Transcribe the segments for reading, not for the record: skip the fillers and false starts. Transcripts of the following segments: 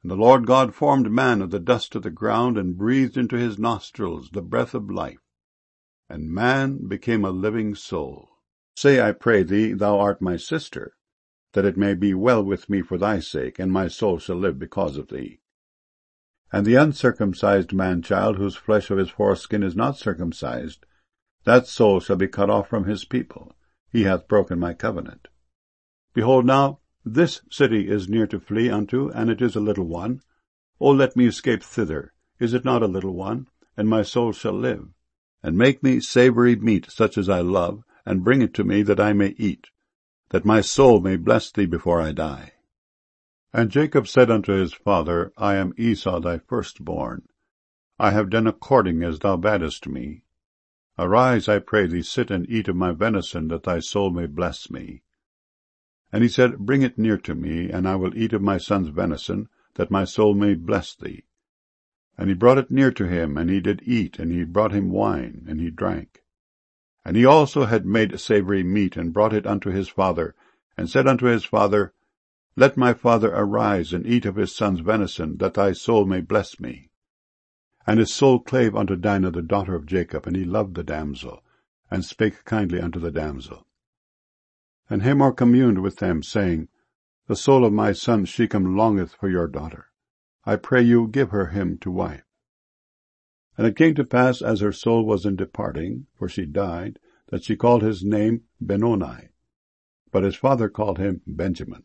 And the Lord God formed man of the dust of the ground, and breathed into his nostrils the breath of life. And man became a living soul. Say, I pray thee, thou art my sister, that it may be well with me for thy sake, and my soul shall live because of thee. And the uncircumcised man-child, whose flesh of his foreskin is not circumcised, that soul shall be cut off from his people. He hath broken my covenant. Behold now, this city is near to flee unto, and it is a little one. O let me escape thither. Is it not a little one? And my soul shall live. And make me savory meat, such as I love, and bring it to me, that I may eat, that my soul may bless thee before I die. And Jacob said unto his father, I am Esau thy firstborn. I have done according as thou badest me. Arise, I pray thee, sit and eat of my venison, that thy soul may bless me. And he said, Bring it near to me, and I will eat of my son's venison, that my soul may bless thee. And he brought it near to him, and he did eat, and he brought him wine, and he drank. And he also had made savory meat, and brought it unto his father, and said unto his father, Let my father arise, and eat of his son's venison, that thy soul may bless me. And his soul clave unto Dinah the daughter of Jacob, and he loved the damsel, and spake kindly unto the damsel. And Hamor communed with them, saying, The soul of my son Shechem longeth for your daughter. I pray you, give her him to wife. And it came to pass, as her soul was in departing, for she died, that she called his name Benoni, but his father called him Benjamin.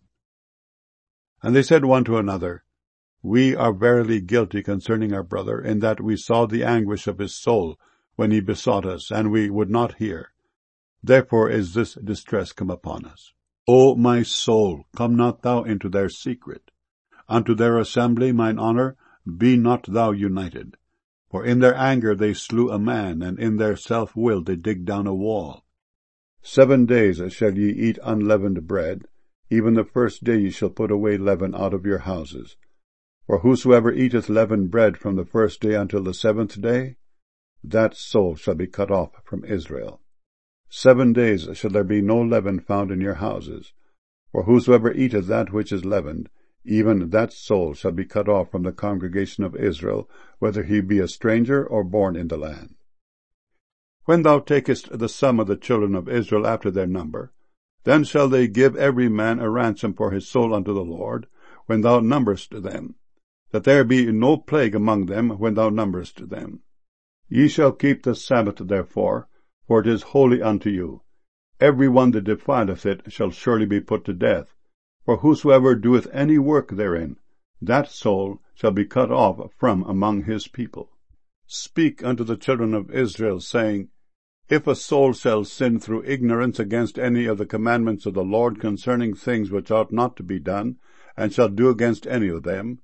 And they said one to another, We are verily guilty concerning our brother, in that we saw the anguish of his soul when he besought us, and we would not hear. Therefore is this distress come upon us. O my soul, come not thou into their secret. Unto their assembly, mine honour, be not thou united. For in their anger they slew a man, and in their self-will they dig down a wall. 7 days shall ye eat unleavened bread, even the first day ye shall put away leaven out of your houses. For whosoever eateth leavened bread from the first day until the 7th day, that soul shall be cut off from Israel. 7 days shall there be no leaven found in your houses. For whosoever eateth that which is leavened, even that soul shall be cut off from the congregation of Israel, whether he be a stranger or born in the land. When thou takest the sum of the children of Israel after their number, then shall they give every man a ransom for his soul unto the Lord, when thou numberest them, that there be no plague among them when thou numberest them. Ye shall keep the Sabbath therefore, for it is holy unto you. Every one that defileth it shall surely be put to death. For whosoever doeth any work therein, that soul shall be cut off from among his people. Speak unto the children of Israel, saying, If a soul shall sin through ignorance against any of the commandments of the Lord concerning things which ought not to be done, and shall do against any of them,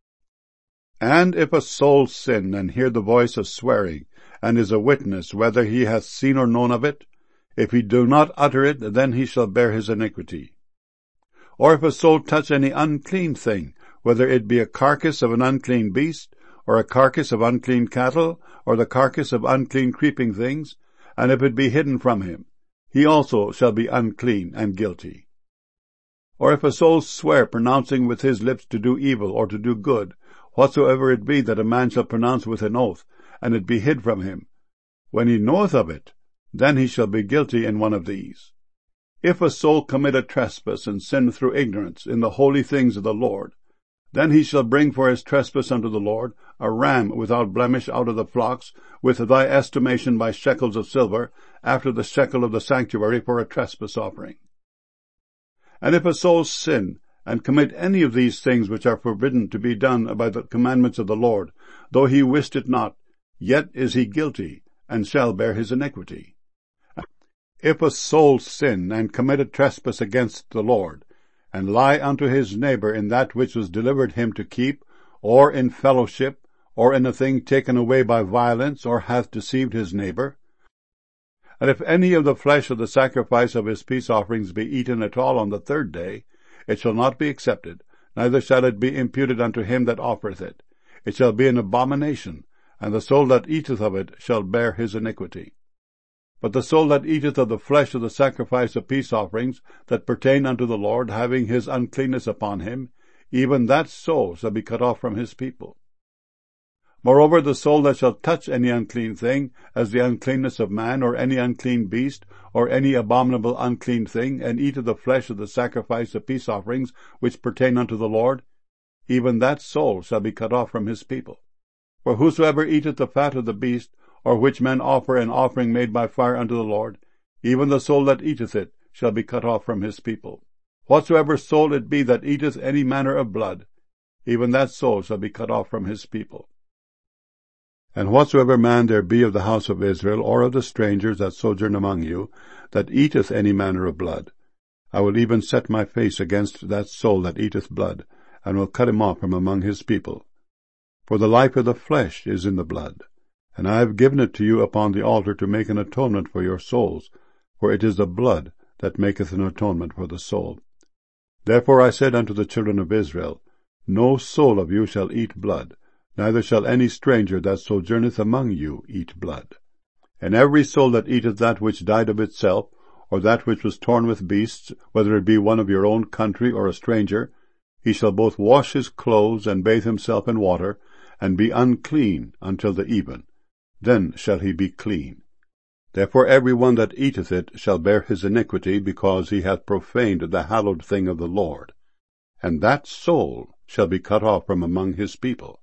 and if a soul sin, and hear the voice of swearing, and is a witness whether he hath seen or known of it, if he do not utter it, then he shall bear his iniquity. Or if a soul touch any unclean thing, whether it be a carcass of an unclean beast, or a carcass of unclean cattle, or the carcass of unclean creeping things, and if it be hidden from him, he also shall be unclean and guilty. Or if a soul swear, pronouncing with his lips to do evil or to do good, whatsoever it be that a man shall pronounce with an oath, and it be hid from him, when he knoweth of it, then he shall be guilty in one of these. If a soul commit a trespass and sin through ignorance in the holy things of the Lord, then he shall bring for his trespass unto the Lord a ram without blemish out of the flocks, with thy estimation by shekels of silver, after the shekel of the sanctuary, for a trespass offering. And if a soul sin, and commit any of these things which are forbidden to be done by the commandments of the Lord, though he wist it not, yet is he guilty, and shall bear his iniquity. If a soul sin, and commit a trespass against the Lord, and lie unto his neighbor in that which was delivered him to keep, or in fellowship, or in a thing taken away by violence, or hath deceived his neighbor, and if any of the flesh of the sacrifice of his peace offerings be eaten at all on the 3rd day, it shall not be accepted, neither shall it be imputed unto him that offereth it. It shall be an abomination, and the soul that eateth of it shall bear his iniquity. But the soul that eateth of the flesh of the sacrifice of peace offerings that pertain unto the Lord, having his uncleanness upon him, even that soul shall be cut off from his people. Moreover, the soul that shall touch any unclean thing, as the uncleanness of man, or any unclean beast, or any abominable unclean thing, and eat of the flesh of the sacrifice of peace offerings, which pertain unto the Lord, even that soul shall be cut off from his people. For whosoever eateth the fat of the beast, or which men offer an offering made by fire unto the Lord, even the soul that eateth it shall be cut off from his people. Whatsoever soul it be that eateth any manner of blood, even that soul shall be cut off from his people. And whatsoever man there be of the house of Israel, or of the strangers that sojourn among you, that eateth any manner of blood, I will even set my face against that soul that eateth blood, and will cut him off from among his people. For the life of the flesh is in the blood, and I have given it to you upon the altar to make an atonement for your souls, for it is the blood that maketh an atonement for the soul. Therefore I said unto the children of Israel, No soul of you shall eat blood, neither shall any stranger that sojourneth among you eat blood. And every soul that eateth that which died of itself, or that which was torn with beasts, whether it be one of your own country or a stranger, he shall both wash his clothes and bathe himself in water, and be unclean until the even. Then shall he be clean. Therefore every one that eateth it shall bear his iniquity, because he hath profaned the hallowed thing of the Lord. And that soul shall be cut off from among his people.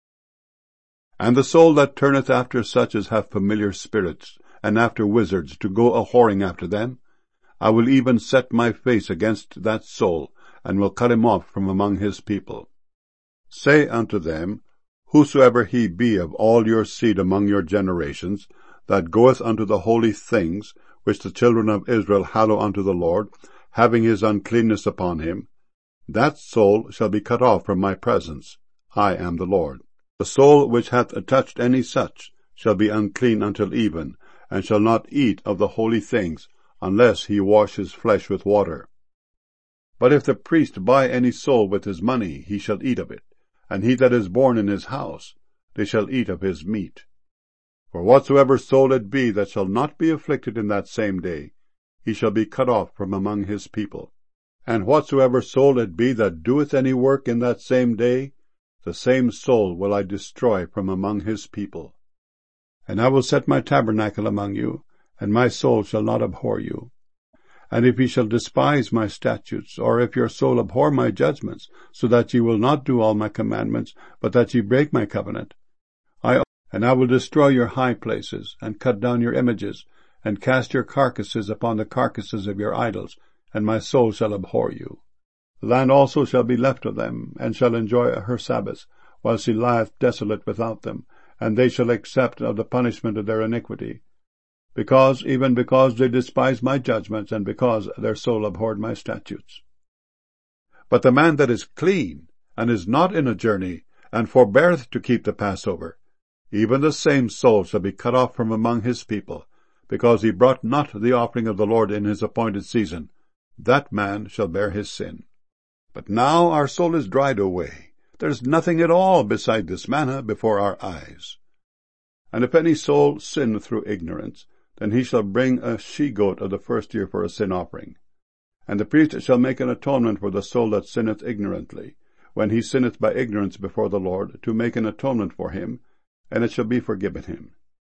And the soul that turneth after such as have familiar spirits, and after wizards, to go a-whoring after them, I will even set my face against that soul, and will cut him off from among his people. Say unto them, Whosoever he be of all your seed among your generations, that goeth unto the holy things, which the children of Israel hallow unto the Lord, having his uncleanness upon him, that soul shall be cut off from my presence. I am the Lord. The soul which hath touched any such shall be unclean until even, and shall not eat of the holy things, unless he wash his flesh with water. But if the priest buy any soul with his money, he shall eat of it, and he that is born in his house, they shall eat of his meat. For whatsoever soul it be that shall not be afflicted in that same day, he shall be cut off from among his people. And whatsoever soul it be that doeth any work in that same day, the same soul will I destroy from among his people. And I will set my tabernacle among you, and my soul shall not abhor you. And if ye shall despise my statutes, or if your soul abhor my judgments, so that ye will not do all my commandments, but that ye break my covenant, I will destroy your high places, and cut down your images, and cast your carcasses upon the carcasses of your idols, and my soul shall abhor you. The land also shall be left of them, and shall enjoy her Sabbaths, while she lieth desolate without them, and they shall accept of the punishment of their iniquity, because they despised my judgments, and because their soul abhorred my statutes. But the man that is clean, and is not in a journey, and forbeareth to keep the Passover, even the same soul shall be cut off from among his people, because he brought not the offering of the Lord in his appointed season. That man shall bear his sin. But now our soul is dried away. There is nothing at all beside this manna before our eyes. And if any soul sin through ignorance, then he shall bring a she-goat of the first year for a sin offering. And the priest shall make an atonement for the soul that sinneth ignorantly, when he sinneth by ignorance before the Lord, to make an atonement for him, and it shall be forgiven him.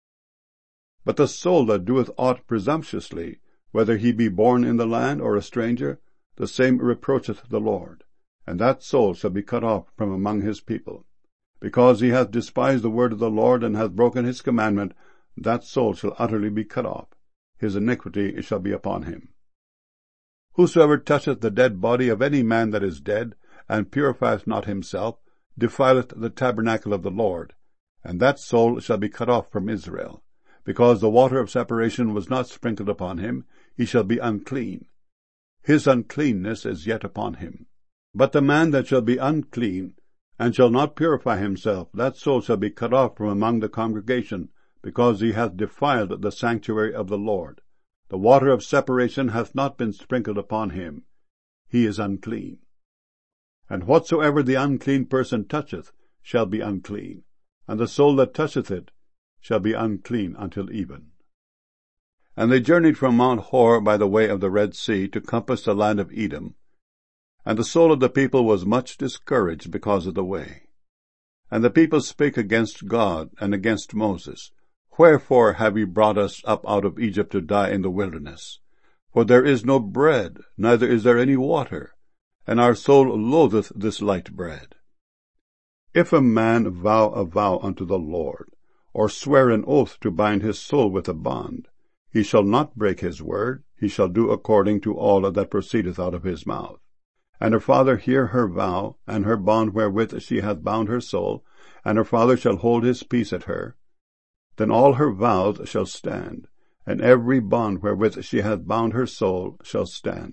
But the soul that doeth aught presumptuously, whether he be born in the land or a stranger, the same reproacheth the Lord, and that soul shall be cut off from among his people. Because he hath despised the word of the Lord, and hath broken his commandment, that soul shall utterly be cut off. His iniquity shall be upon him. Whosoever toucheth the dead body of any man that is dead, and purifieth not himself, defileth the tabernacle of the Lord, and that soul shall be cut off from Israel. Because the water of separation was not sprinkled upon him, he shall be unclean. His uncleanness is yet upon him. But the man that shall be unclean, and shall not purify himself, that soul shall be cut off from among the congregation, because he hath defiled the sanctuary of the Lord. The water of separation hath not been sprinkled upon him. He is unclean. And whatsoever the unclean person toucheth shall be unclean, and the soul that toucheth it shall be unclean until even. And they journeyed from Mount Hor by the way of the Red Sea to compass the land of Edom. And the soul of the people was much discouraged because of the way. And the people spake against God and against Moses, Wherefore have ye brought us up out of Egypt to die in the wilderness? For there is no bread, neither is there any water, and our soul loatheth this light bread. If a man vow a vow unto the Lord, or swear an oath to bind his soul with a bond, he shall not break his word, he shall do according to all that proceedeth out of his mouth. And her father hear her vow, and her bond wherewith she hath bound her soul, and her father shall hold his peace at her. Then all her vows shall stand, and every bond wherewith she hath bound her soul shall stand.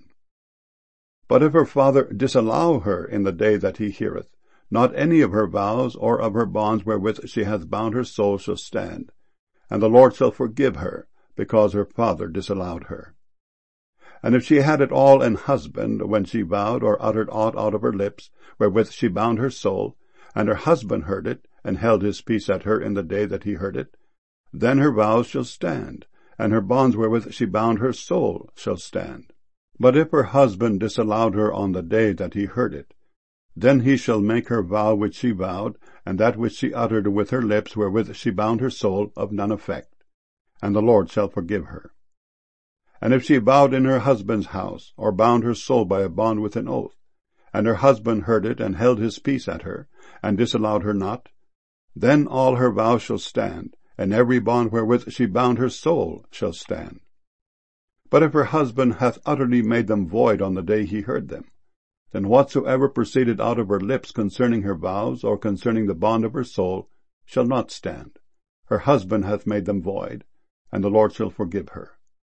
But if her father disallow her in the day that he heareth, not any of her vows or of her bonds wherewith she hath bound her soul shall stand, and the Lord shall forgive her, because her father disallowed her. And if she had at all an husband, when she vowed or uttered aught out of her lips, wherewith she bound her soul, and her husband heard it, and held his peace at her in the day that he heard it, then her vows shall stand, and her bonds wherewith she bound her soul shall stand. But if her husband disallowed her on the day that he heard it, then he shall make her vow which she vowed, and that which she uttered with her lips wherewith she bound her soul, of none effect, and the Lord shall forgive her. And if she vowed in her husband's house, or bound her soul by a bond with an oath, and her husband heard it, and held his peace at her, and disallowed her not, then all her vows shall stand, and every bond wherewith she bound her soul shall stand. But if her husband hath utterly made them void on the day he heard them, then whatsoever proceeded out of her lips concerning her vows, or concerning the bond of her soul, shall not stand. Her husband hath made them void, and the Lord shall forgive her.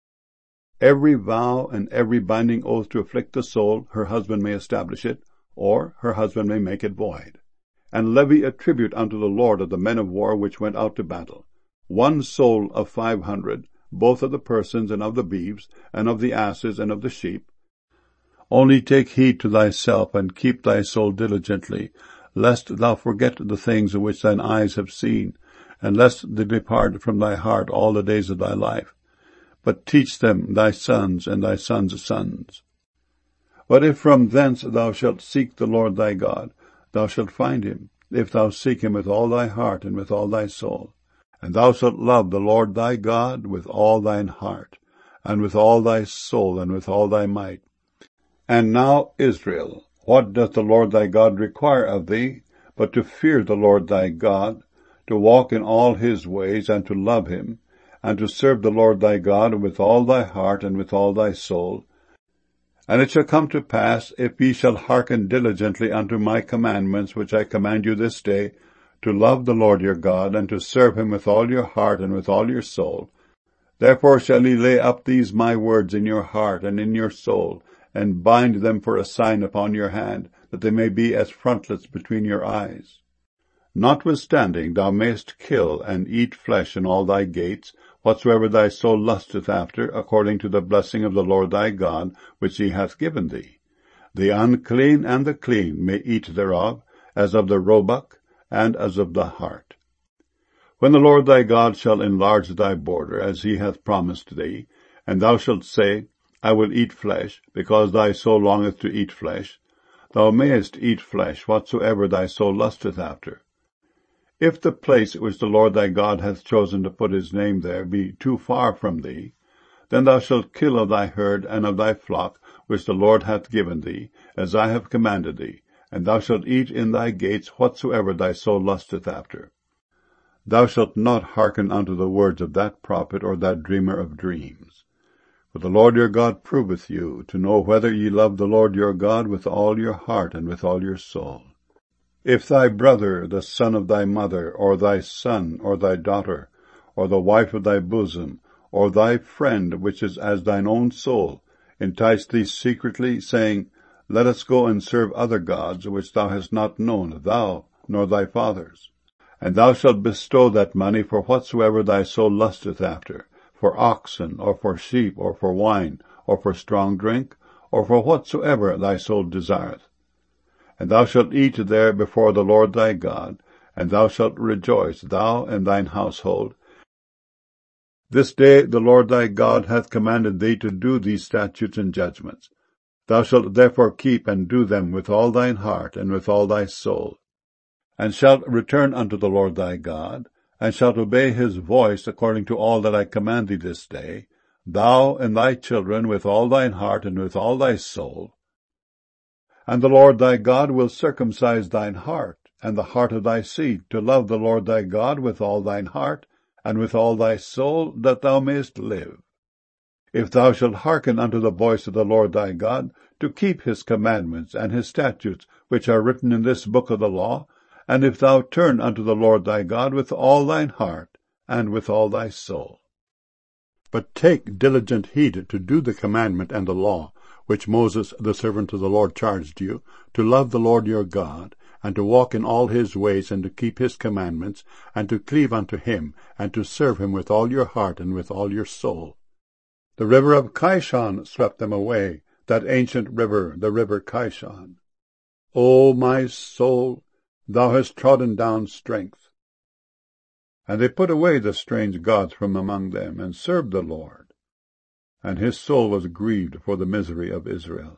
Every vow and every binding oath to afflict the soul, her husband may establish it, or her husband may make it void, and levy a tribute unto the Lord of the men of war which went out to battle, 1 soul of 500, both of the persons and of the beeves, and of the asses and of the sheep. Only take heed to thyself, and keep thy soul diligently, lest thou forget the things which thine eyes have seen, and lest they depart from thy heart all the days of thy life. But teach them thy sons and thy sons' sons. But if from thence thou shalt seek the Lord thy God, thou shalt find him, if thou seek him with all thy heart and with all thy soul. And thou shalt love the Lord thy God with all thine heart, and with all thy soul, and with all thy might. And now, Israel, what doth the Lord thy God require of thee, but to fear the Lord thy God, to walk in all his ways, and to love him, and to serve the Lord thy God with all thy heart and with all thy soul? And it shall come to pass, if ye shall hearken diligently unto my commandments which I command you this day, to love the Lord your God, and to serve him with all your heart and with all your soul. Therefore shall ye lay up these my words in your heart and in your soul, and bind them for a sign upon your hand, that they may be as frontlets between your eyes. Notwithstanding thou mayest kill and eat flesh in all thy gates, whatsoever thy soul lusteth after, according to the blessing of the Lord thy God, which he hath given thee. The unclean and the clean may eat thereof, as of the roebuck, and as of the hart. When the Lord thy God shall enlarge thy border, as he hath promised thee, and thou shalt say, I will eat flesh, because thy soul longeth to eat flesh, thou mayest eat flesh whatsoever thy soul lusteth after. If the place which the Lord thy God hath chosen to put his name there be too far from thee, then thou shalt kill of thy herd and of thy flock, which the Lord hath given thee, as I have commanded thee, and thou shalt eat in thy gates whatsoever thy soul lusteth after. Thou shalt not hearken unto the words of that prophet or that dreamer of dreams. For the Lord your God proveth you, to know whether ye love the Lord your God with all your heart and with all your soul. If thy brother, the son of thy mother, or thy son, or thy daughter, or the wife of thy bosom, or thy friend, which is as thine own soul, entice thee secretly, saying, Let us go and serve other gods, which thou hast not known, thou, nor thy fathers. And thou shalt bestow that money for whatsoever thy soul lusteth after, for oxen, or for sheep, or for wine, or for strong drink, or for whatsoever thy soul desireth. And thou shalt eat there before the Lord thy God, and thou shalt rejoice, thou and thine household. This day the Lord thy God hath commanded thee to do these statutes and judgments. Thou shalt therefore keep and do them with all thine heart and with all thy soul, and shalt return unto the Lord thy God, and shalt obey his voice according to all that I command thee this day, thou and thy children with all thine heart and with all thy soul. And the Lord thy God will circumcise thine heart, and the heart of thy seed, to love the Lord thy God with all thine heart, and with all thy soul, that thou mayest live. If thou shalt hearken unto the voice of the Lord thy God, to keep his commandments and his statutes, which are written in this book of the law, and if thou turn unto the Lord thy God with all thine heart, and with all thy soul. But take diligent heed to do the commandment and the law, which Moses the servant of the Lord charged you, to love the Lord your God, and to walk in all his ways, and to keep his commandments, and to cleave unto him, and to serve him with all your heart and with all your soul. The river of Kishon swept them away, that ancient river, the river Kishon. O my soul, thou hast trodden down strength. And they put away the strange gods from among them, and served the Lord. And his soul was grieved for the misery of Israel.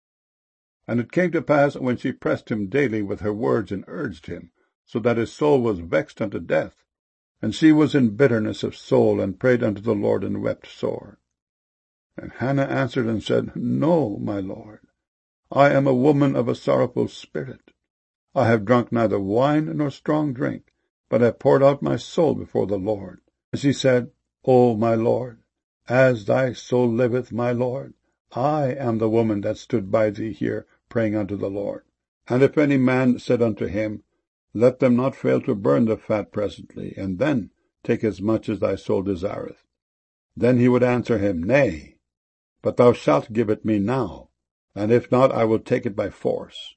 And it came to pass, when she pressed him daily with her words, and urged him, so that his soul was vexed unto death, and she was in bitterness of soul, and prayed unto the Lord, and wept sore. And Hannah answered and said, No, my Lord, I am a woman of a sorrowful spirit. I have drunk neither wine nor strong drink, but have poured out my soul before the Lord. And she said, O my Lord, as thy soul liveth, my Lord, I am the woman that stood by thee here, praying unto the Lord. And if any man said unto him, Let them not fail to burn the fat presently, and then take as much as thy soul desireth, then he would answer him, Nay, but thou shalt give it me now, and if not, I will take it by force.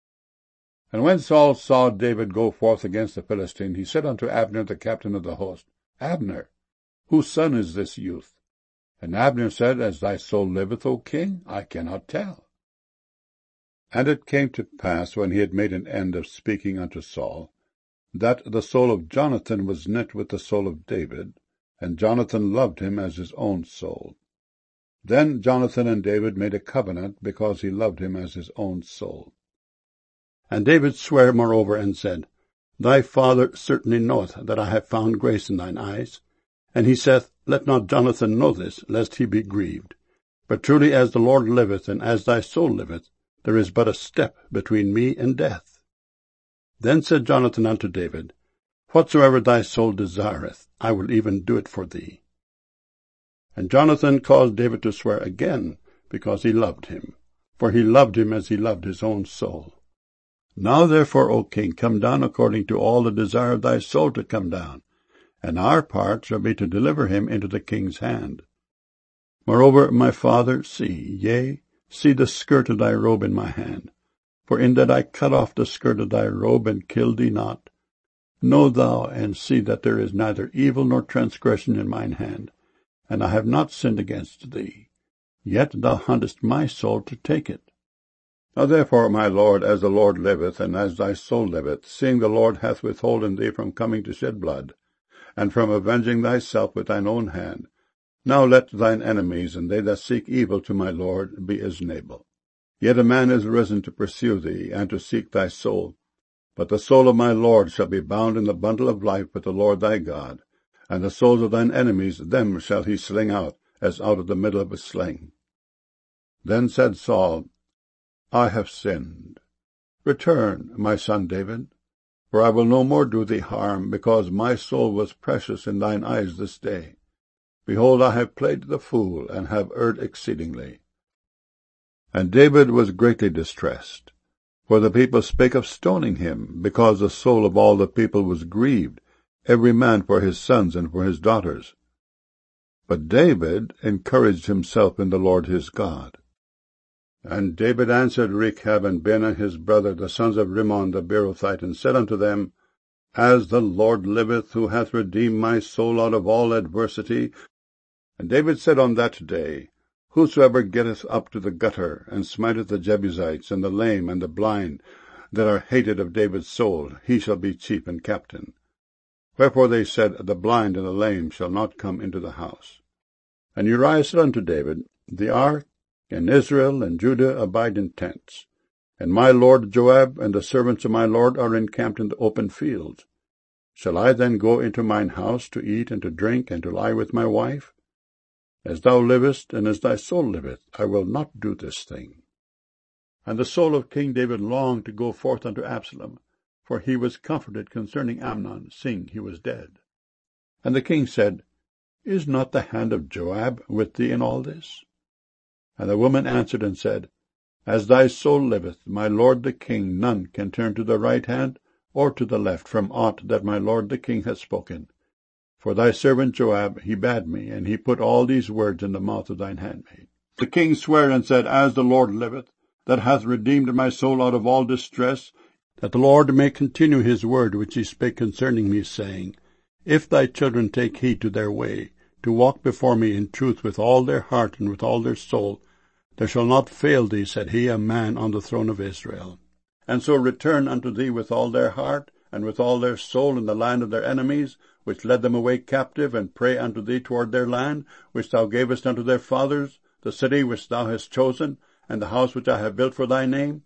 And when Saul saw David go forth against the Philistine, he said unto Abner the captain of the host, Abner, whose son is this youth? And Abner said, As thy soul liveth, O king, I cannot tell. And it came to pass, when he had made an end of speaking unto Saul, that the soul of Jonathan was knit with the soul of David, and Jonathan loved him as his own soul. Then Jonathan and David made a covenant, because he loved him as his own soul. And David sware moreover, and said, Thy father certainly knoweth that I have found grace in thine eyes. And he saith, Let not Jonathan know this, lest he be grieved. But truly as the Lord liveth, and as thy soul liveth, there is but a step between me and death. Then said Jonathan unto David, Whatsoever thy soul desireth, I will even do it for thee. And Jonathan caused David to swear again, because he loved him, for he loved him as he loved his own soul. Now therefore, O king, come down according to all the desire of thy soul to come down, and our part shall be to deliver him into the king's hand. Moreover, my father, see the skirt of thy robe in my hand, for in that I cut off the skirt of thy robe and killed thee not. Know thou and see that there is neither evil nor transgression in mine hand, and I have not sinned against thee. Yet thou huntest my soul to take it. Now therefore, my lord, as the Lord liveth, and as thy soul liveth, seeing the Lord hath withholden thee from coming to shed blood, and from avenging thyself with thine own hand, now let thine enemies, and they that seek evil to my Lord, be as Nabal. Yet a man is risen to pursue thee, and to seek thy soul. But the soul of my Lord shall be bound in the bundle of life with the Lord thy God, and the souls of thine enemies, them shall he sling out, as out of the middle of a sling. Then said Saul, I have sinned. Return, my son David, for I will no more do thee harm, because my soul was precious in thine eyes this day. Behold, I have played the fool, and have erred exceedingly. And David was greatly distressed, for the people spake of stoning him, because the soul of all the people was grieved, every man for his sons and for his daughters. But David encouraged himself in the Lord his God. And David answered Rechab and Baanah his brother, the sons of Rimmon the Beerothite, and said unto them, As the Lord liveth, who hath redeemed my soul out of all adversity. And David said on that day, Whosoever getteth up to the gutter, and smiteth the Jebusites, and the lame, and the blind, that are hated of David's soul, he shall be chief and captain. Wherefore they said, The blind and the lame shall not come into the house. And Uriah said unto David, The ark and Israel and Judah abide in tents. And my lord Joab and the servants of my lord are encamped in the open fields. Shall I then go into mine house to eat and to drink and to lie with my wife? As thou livest, and as thy soul liveth, I will not do this thing. And the soul of King David longed to go forth unto Absalom, for he was comforted concerning Amnon, seeing he was dead. And the king said, Is not the hand of Joab with thee in all this? And the woman answered and said, As thy soul liveth, my lord the king, none can turn to the right hand or to the left from aught that my lord the king hath spoken. For thy servant Joab, he bade me, and he put all these words in the mouth of thine handmaid. The king sware and said, As the Lord liveth, that hath redeemed my soul out of all distress, that the Lord may continue his word which he spake concerning me, saying, If thy children take heed to their way, to walk before me in truth with all their heart and with all their soul, there shall not fail thee, said he, a man on the throne of Israel. And so return unto thee with all their heart and with all their soul in the land of their enemies, which led them away captive, and pray unto thee toward their land, which thou gavest unto their fathers, the city which thou hast chosen, and the house which I have built for thy name.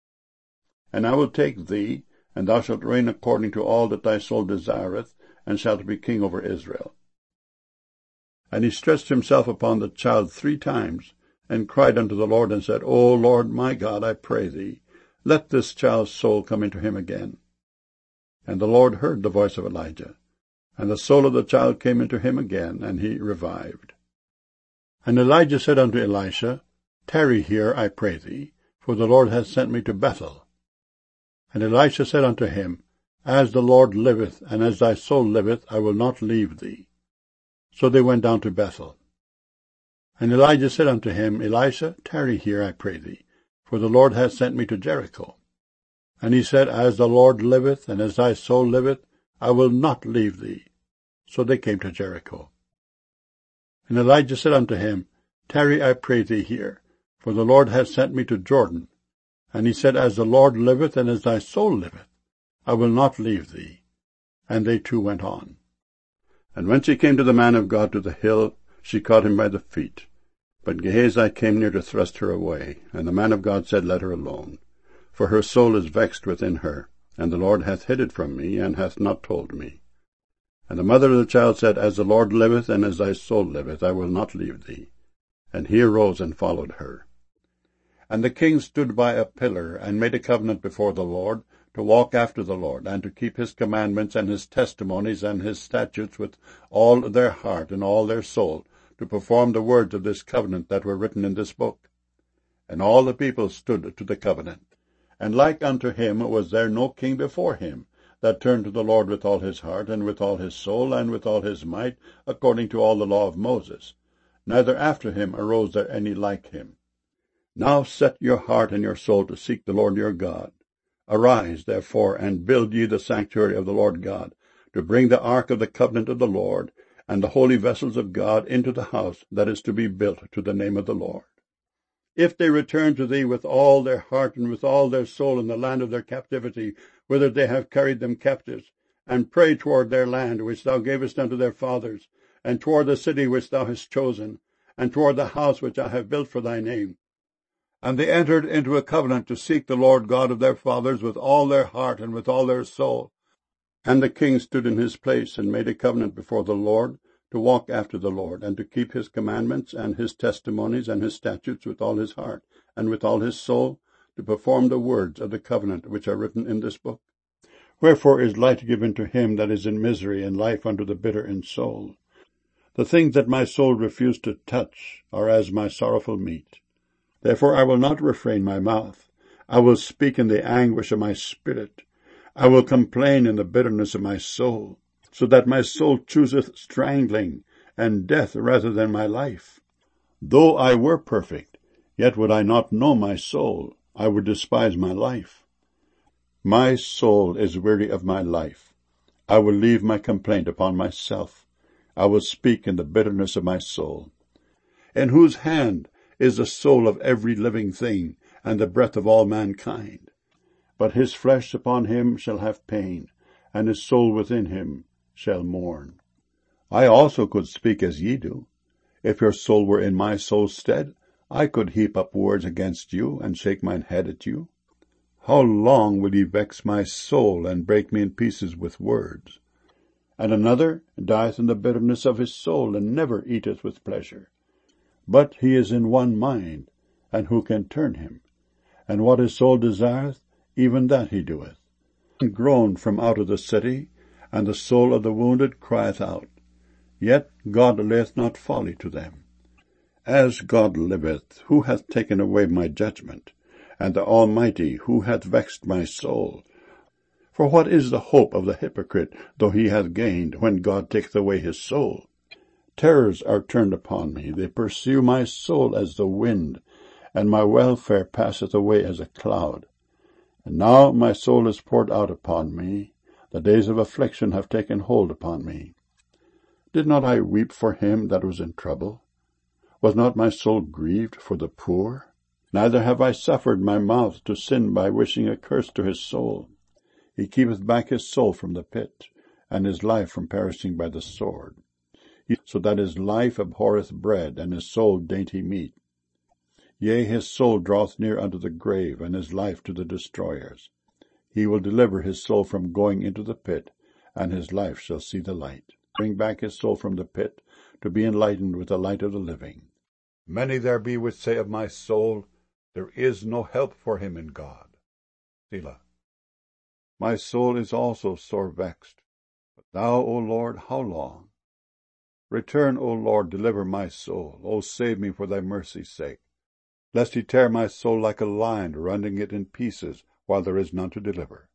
And I will take thee, and thou shalt reign according to all that thy soul desireth, and shalt be king over Israel. And he stretched himself upon the child 3 times, and cried unto the Lord, and said, O Lord my God, I pray thee, let this child's soul come into him again. And the Lord heard the voice of Elijah, and the soul of the child came into him again, and he revived. And Elijah said unto Elisha, Tarry here, I pray thee, for the Lord hath sent me to Bethel. And Elisha said unto him, As the Lord liveth, and as thy soul liveth, I will not leave thee. So they went down to Bethel. And Elijah said unto him, Elisha, tarry here, I pray thee, for the Lord hath sent me to Jericho. And he said, As the Lord liveth, and as thy soul liveth, I will not leave thee. So they came to Jericho. And Elijah said unto him, Tarry, I pray thee here, for the Lord hath sent me to Jordan. And he said, As the Lord liveth, and as thy soul liveth, I will not leave thee. And they two went on. And when she came to the man of God to the hill, she caught him by the feet. But Gehazi came near to thrust her away, and the man of God said, Let her alone, for her soul is vexed within her, and the Lord hath hid it from me, and hath not told me. And the mother of the child said, As the Lord liveth, and as thy soul liveth, I will not leave thee. And he arose and followed her. And the king stood by a pillar, and made a covenant before the Lord, to walk after the Lord, and to keep his commandments and his testimonies and his statutes with all their heart and all their soul, to perform the words of this covenant that were written in this book. And all the people stood to the covenant. And like unto him was there no king before him, that turned to the Lord with all his heart, and with all his soul, and with all his might, according to all the law of Moses. Neither after him arose there any like him. Now set your heart and your soul to seek the Lord your God. Arise, therefore, and build ye the sanctuary of the Lord God, to bring the ark of the covenant of the Lord, and the holy vessels of God into the house that is to be built to the name of the Lord. If they return to thee with all their heart and with all their soul in the land of their captivity, whither they have carried them captives, and pray toward their land which thou gavest unto their fathers, and toward the city which thou hast chosen, and toward the house which I have built for thy name. And they entered into a covenant to seek the Lord God of their fathers with all their heart and with all their soul. And the king stood in his place and made a covenant before the Lord, to walk after the Lord, and to keep his commandments and his testimonies and his statutes with all his heart and with all his soul, to perform the words of the covenant which are written in this book. Wherefore is light given to him that is in misery, and life unto the bitter in soul. The things that my soul refused to touch are as my sorrowful meat. Therefore I will not refrain my mouth. I will speak in the anguish of my spirit. I will complain in the bitterness of my soul, so that my soul chooseth strangling, and death rather than my life. Though I were perfect, yet would I not know my soul. I would despise my life. My soul is weary of my life. I will leave my complaint upon myself. I will speak in the bitterness of my soul. In whose hand is the soul of every living thing, and the breath of all mankind? But his flesh upon him shall have pain, and his soul within him shall mourn. I also could speak as ye do. If your soul were in my soul's stead, I could heap up words against you, and shake mine head at you. How long will ye vex my soul, and break me in pieces with words? And another dieth in the bitterness of his soul, and never eateth with pleasure. But he is in one mind, and who can turn him? And what his soul desireth, even that he doeth. And groaned from out of the city, and the soul of the wounded crieth out. Yet God layeth not folly to them. As God liveth, who hath taken away my judgment? And the Almighty, who hath vexed my soul? For what is the hope of the hypocrite, though he hath gained, when God taketh away his soul? Terrors are turned upon me, they pursue my soul as the wind, and my welfare passeth away as a cloud. And now my soul is poured out upon me, the days of affliction have taken hold upon me. Did not I weep for him that was in trouble? Was not my soul grieved for the poor? Neither have I suffered my mouth to sin by wishing a curse to his soul. He keepeth back his soul from the pit, and his life from perishing by the sword. So that his life abhorreth bread, and his soul dainty meat. Yea, his soul draweth near unto the grave, and his life to the destroyers. He will deliver his soul from going into the pit, and his life shall see the light. Bring back his soul from the pit, to be enlightened with the light of the living. Many there be which say of my soul, there is no help for him in God. Selah. My soul is also sore vexed. But thou, O Lord, how long? Return, O Lord, deliver my soul. O save me for thy mercy's sake. Lest he tear my soul like a lion, rending it in pieces, while there is none to deliver.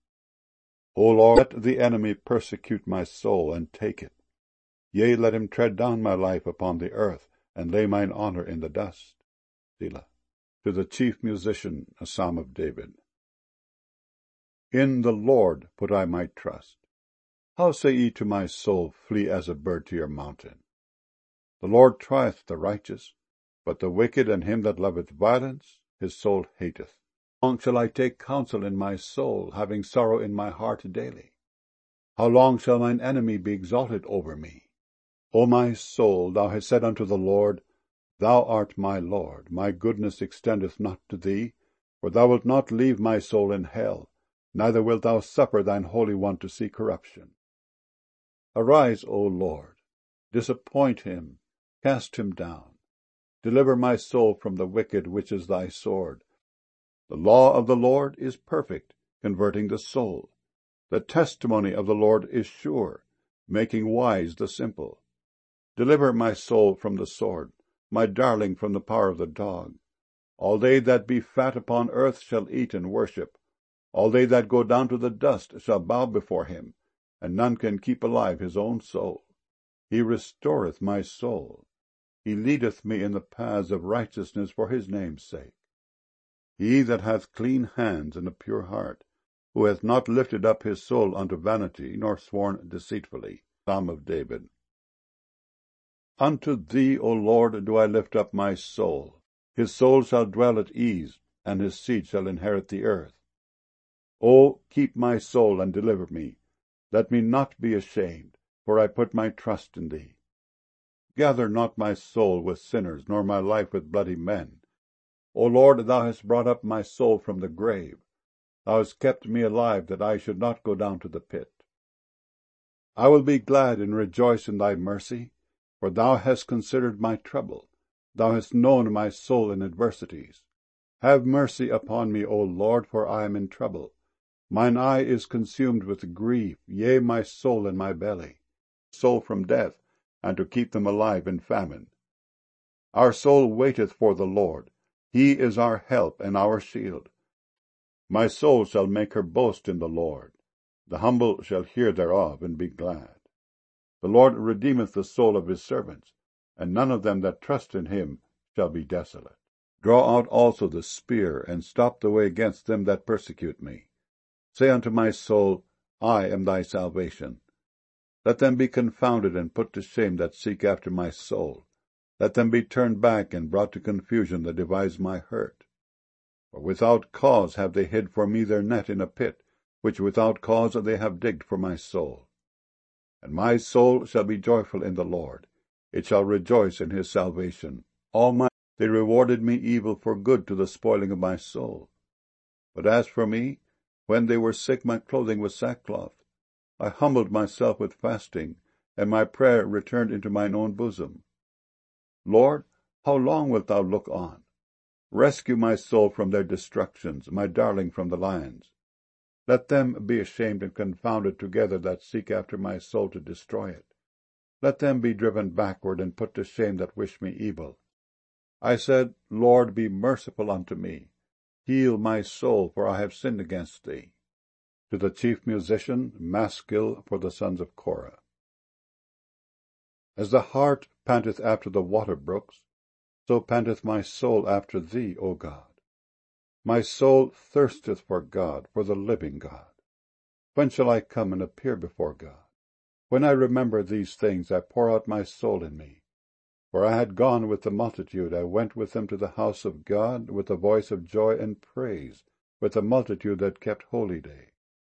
O Lord, let the enemy persecute my soul, and take it. Yea, let him tread down my life upon the earth, and lay mine honour in the dust. Selah. To the chief musician, a psalm of David. In the Lord put I my trust. How say ye to my soul, flee as a bird to your mountain? The Lord trieth the righteous, but the wicked and him that loveth violence his soul hateth. How long shall I take counsel in my soul, having sorrow in my heart daily? How long shall mine enemy be exalted over me? O my soul, thou hast said unto the Lord, Thou art my Lord, my goodness extendeth not to thee, for thou wilt not leave my soul in hell, neither wilt thou suffer thine Holy One to see corruption. Arise, O Lord, disappoint him, cast him down. Deliver my soul from the wicked, which is thy sword. The law of the Lord is perfect, converting the soul. The testimony of the Lord is sure, making wise the simple. Deliver my soul from the sword, my darling from the power of the dog. All they that be fat upon earth shall eat and worship. All they that go down to the dust shall bow before him, and none can keep alive his own soul. He restoreth my soul. He leadeth me in the paths of righteousness for his name's sake. He that hath clean hands and a pure heart, who hath not lifted up his soul unto vanity, nor sworn deceitfully. Psalm of David. Unto thee, O Lord, do I lift up my soul. His soul shall dwell at ease, and his seed shall inherit the earth. O keep my soul, and deliver me. Let me not be ashamed, for I put my trust in thee. Gather not my soul with sinners, nor my life with bloody men. O Lord, thou hast brought up my soul from the grave. Thou hast kept me alive, that I should not go down to the pit. I will be glad and rejoice in thy mercy, for thou hast considered my trouble. Thou hast known my soul in adversities. Have mercy upon me, O Lord, for I am in trouble. Mine eye is consumed with grief, yea, my soul in my belly. Soul from death, and to keep them alive in famine. Our soul waiteth for the Lord. He is our help and our shield. My soul shall make her boast in the Lord. The humble shall hear thereof, and be glad. The Lord redeemeth the soul of his servants, and none of them that trust in him shall be desolate. Draw out also the spear, and stop the way against them that persecute me. Say unto my soul, I am thy salvation. Let them be confounded and put to shame that seek after my soul. Let them be turned back and brought to confusion that devise my hurt. For without cause have they hid for me their net in a pit, which without cause they have digged for my soul. And my soul shall be joyful in the Lord. It shall rejoice in his salvation. All my They rewarded me evil for good to the spoiling of my soul. But as for me, when they were sick, my clothing was sackcloth. I humbled myself with fasting, and my prayer returned into mine own bosom. Lord, how long wilt thou look on? Rescue my soul from their destructions, my darling from the lions. Let them be ashamed and confounded together that seek after my soul to destroy it. Let them be driven backward and put to shame that wish me evil. I said, Lord, be merciful unto me. Heal my soul, for I have sinned against thee. To the chief musician, maskil for the sons of Korah. As the hart panteth after the water brooks, so panteth my soul after thee, O God. My soul thirsteth for God, for the living God. When shall I come and appear before God? When I remember these things, I pour out my soul in me. For I had gone with the multitude, I went with them to the house of God, with a voice of joy and praise, with the multitude that kept holy day.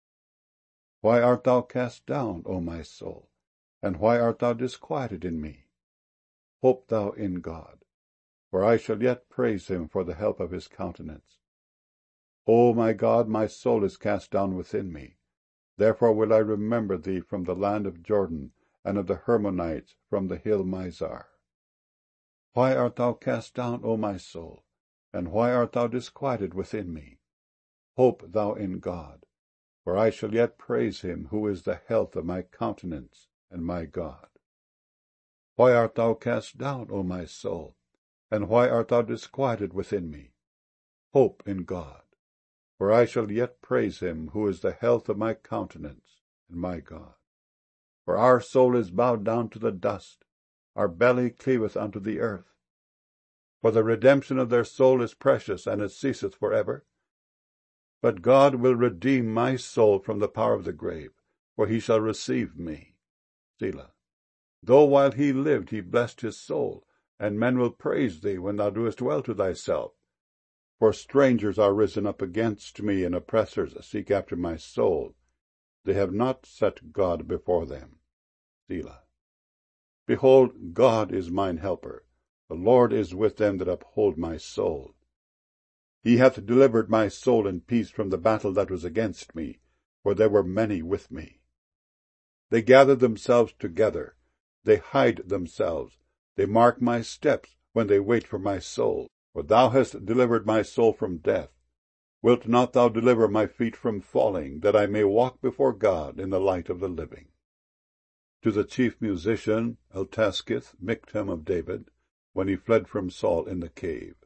Why art thou cast down, O my soul? And why art thou disquieted in me? Hope thou in God, for I shall yet praise him for the help of his countenance. O my God, my soul is cast down within me. Therefore will I remember thee from the land of Jordan, and of the Hermonites from the hill Mizar. Why art thou cast down, O my soul? And why art thou disquieted within me? Hope thou in God, for I shall yet praise him, who is the health of my countenance and my God. Why art thou cast down, O my soul? And why art thou disquieted within me? Hope in God, for I shall yet praise him, who is the health of my countenance and my God. For our soul is bowed down to the dust, our belly cleaveth unto the earth. For the redemption of their soul is precious, and it ceaseth for ever. But God will redeem my soul from the power of the grave, for he shall receive me. Selah. Though while he lived he blessed his soul, and men will praise thee when thou doest well to thyself. For strangers are risen up against me, and oppressors seek after my soul. They have not set God before them. Selah. Behold, God is mine helper. The Lord is with them that uphold my soul. He hath delivered my soul in peace from the battle that was against me, for there were many with me. They gather themselves together, they hide themselves, they mark my steps when they wait for my soul. For thou hast delivered my soul from death. Wilt not thou deliver my feet from falling, that I may walk before God in the light of the living? To the chief musician, Eltaskith, Michtam of David, when he fled from Saul in the cave.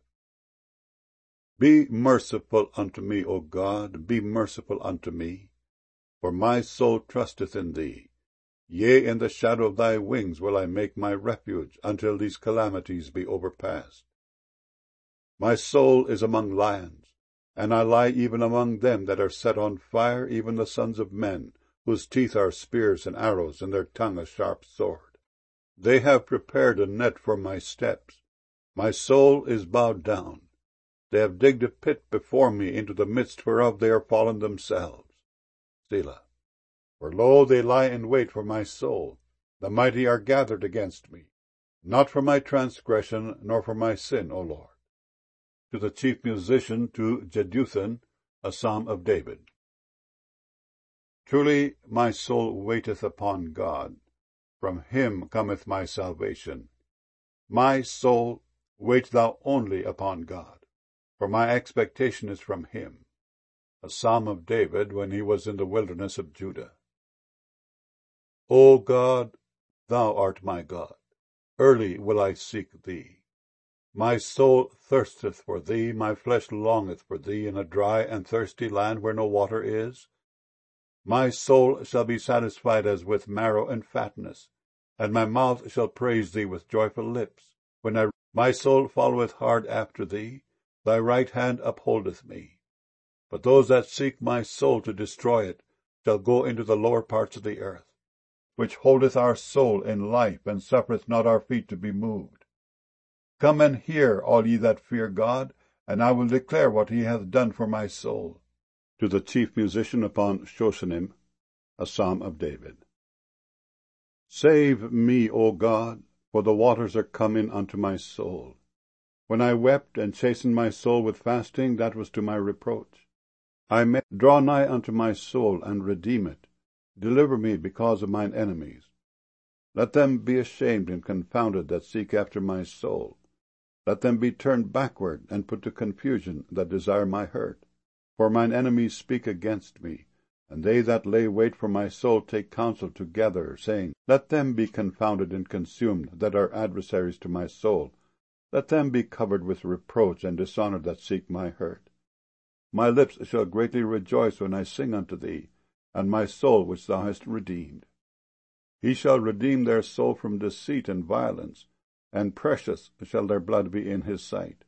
Be merciful unto me, O God, be merciful unto me, for my soul trusteth in thee. Yea, in the shadow of thy wings will I make my refuge, until these calamities be overpast. My soul is among lions, and I lie even among them that are set on fire, even the sons of men, whose teeth are spears and arrows, and their tongue a sharp sword. They have prepared a net for my steps. My soul is bowed down. They have digged a pit before me, into the midst whereof they are fallen themselves. Selah. For lo, they lie in wait for my soul. The mighty are gathered against me, not for my transgression, nor for my sin, O Lord. To the chief musician, to Jeduthun, a psalm of David. Truly my soul waiteth upon God. From him cometh my salvation. My soul, wait thou only upon God, for my expectation is from him. A psalm of David when he was in the wilderness of Judah. O God, thou art my God. Early will I seek thee. My soul thirsteth for thee, my flesh longeth for thee in a dry and thirsty land where no water is. My soul shall be satisfied as with marrow and fatness, and my mouth shall praise thee with joyful lips. When my soul followeth hard after thee, thy right hand upholdeth me. But those that seek my soul to destroy it shall go into the lower parts of the earth, which holdeth our soul in life, and suffereth not our feet to be moved. Come and hear, all ye that fear God, and I will declare what he hath done for my soul. To the chief musician upon Shoshanim, a psalm of David. Save me, O God, for the waters are come in unto my soul. When I wept and chastened my soul with fasting, that was to my reproach. I may draw nigh unto my soul, and redeem it. Deliver me because of mine enemies. Let them be ashamed and confounded that seek after my soul. Let them be turned backward, and put to confusion that desire my hurt. For mine enemies speak against me, and they that lay wait for my soul take counsel together, saying, Let them be confounded and consumed that are adversaries to my soul. Let them be covered with reproach and dishonor that seek my hurt. My lips shall greatly rejoice when I sing unto thee, and my soul which thou hast redeemed. He shall redeem their soul from deceit and violence, and precious shall their blood be in his sight.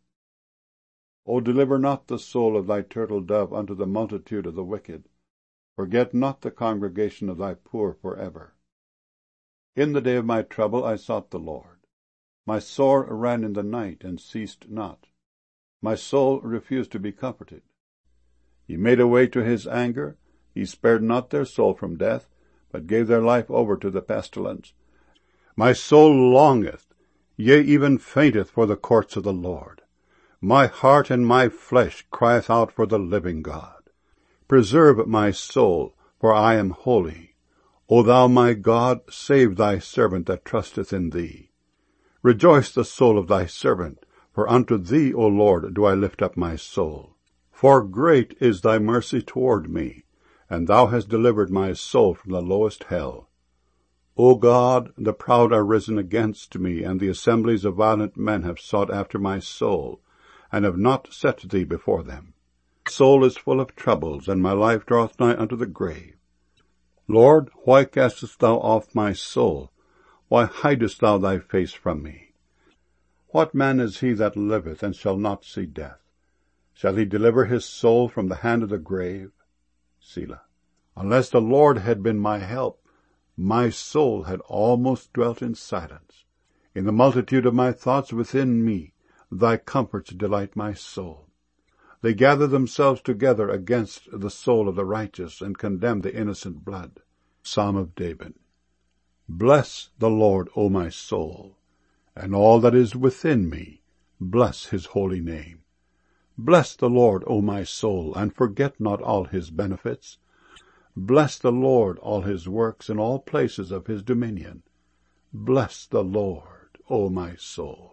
O deliver not the soul of thy turtle dove unto the multitude of the wicked. Forget not the congregation of thy poor forever. In the day of my trouble I sought the Lord. My sore ran in the night, and ceased not. My soul refused to be comforted. He made a way to his anger. He spared not their soul from death, but gave their life over to the pestilence. My soul longeth, yea, even fainteth for the courts of the Lord. My heart and my flesh crieth out for the living God. Preserve my soul, for I am holy. O thou my God, save thy servant that trusteth in thee. Rejoice the soul of thy servant, for unto thee, O Lord, do I lift up my soul. For great is thy mercy toward me, and thou hast delivered my soul from the lowest hell. O God, the proud are risen against me, and the assemblies of violent men have sought after my soul, and have not set thee before them. My soul is full of troubles, and my life draweth nigh unto the grave. Lord, why castest thou off my soul? Why hidest thou thy face from me? What man is he that liveth, and shall not see death? Shall he deliver his soul from the hand of the grave? Selah. Unless the Lord had been my help, my soul had almost dwelt in silence. In the multitude of my thoughts within me, thy comforts delight my soul. They gather themselves together against the soul of the righteous, and condemn the innocent blood. Psalm of David. Bless the Lord, O my soul, and all that is within me, bless his holy name. Bless the Lord, O my soul, and forget not all his benefits. Bless the Lord, all his works, in all places of his dominion. Bless the Lord, O my soul.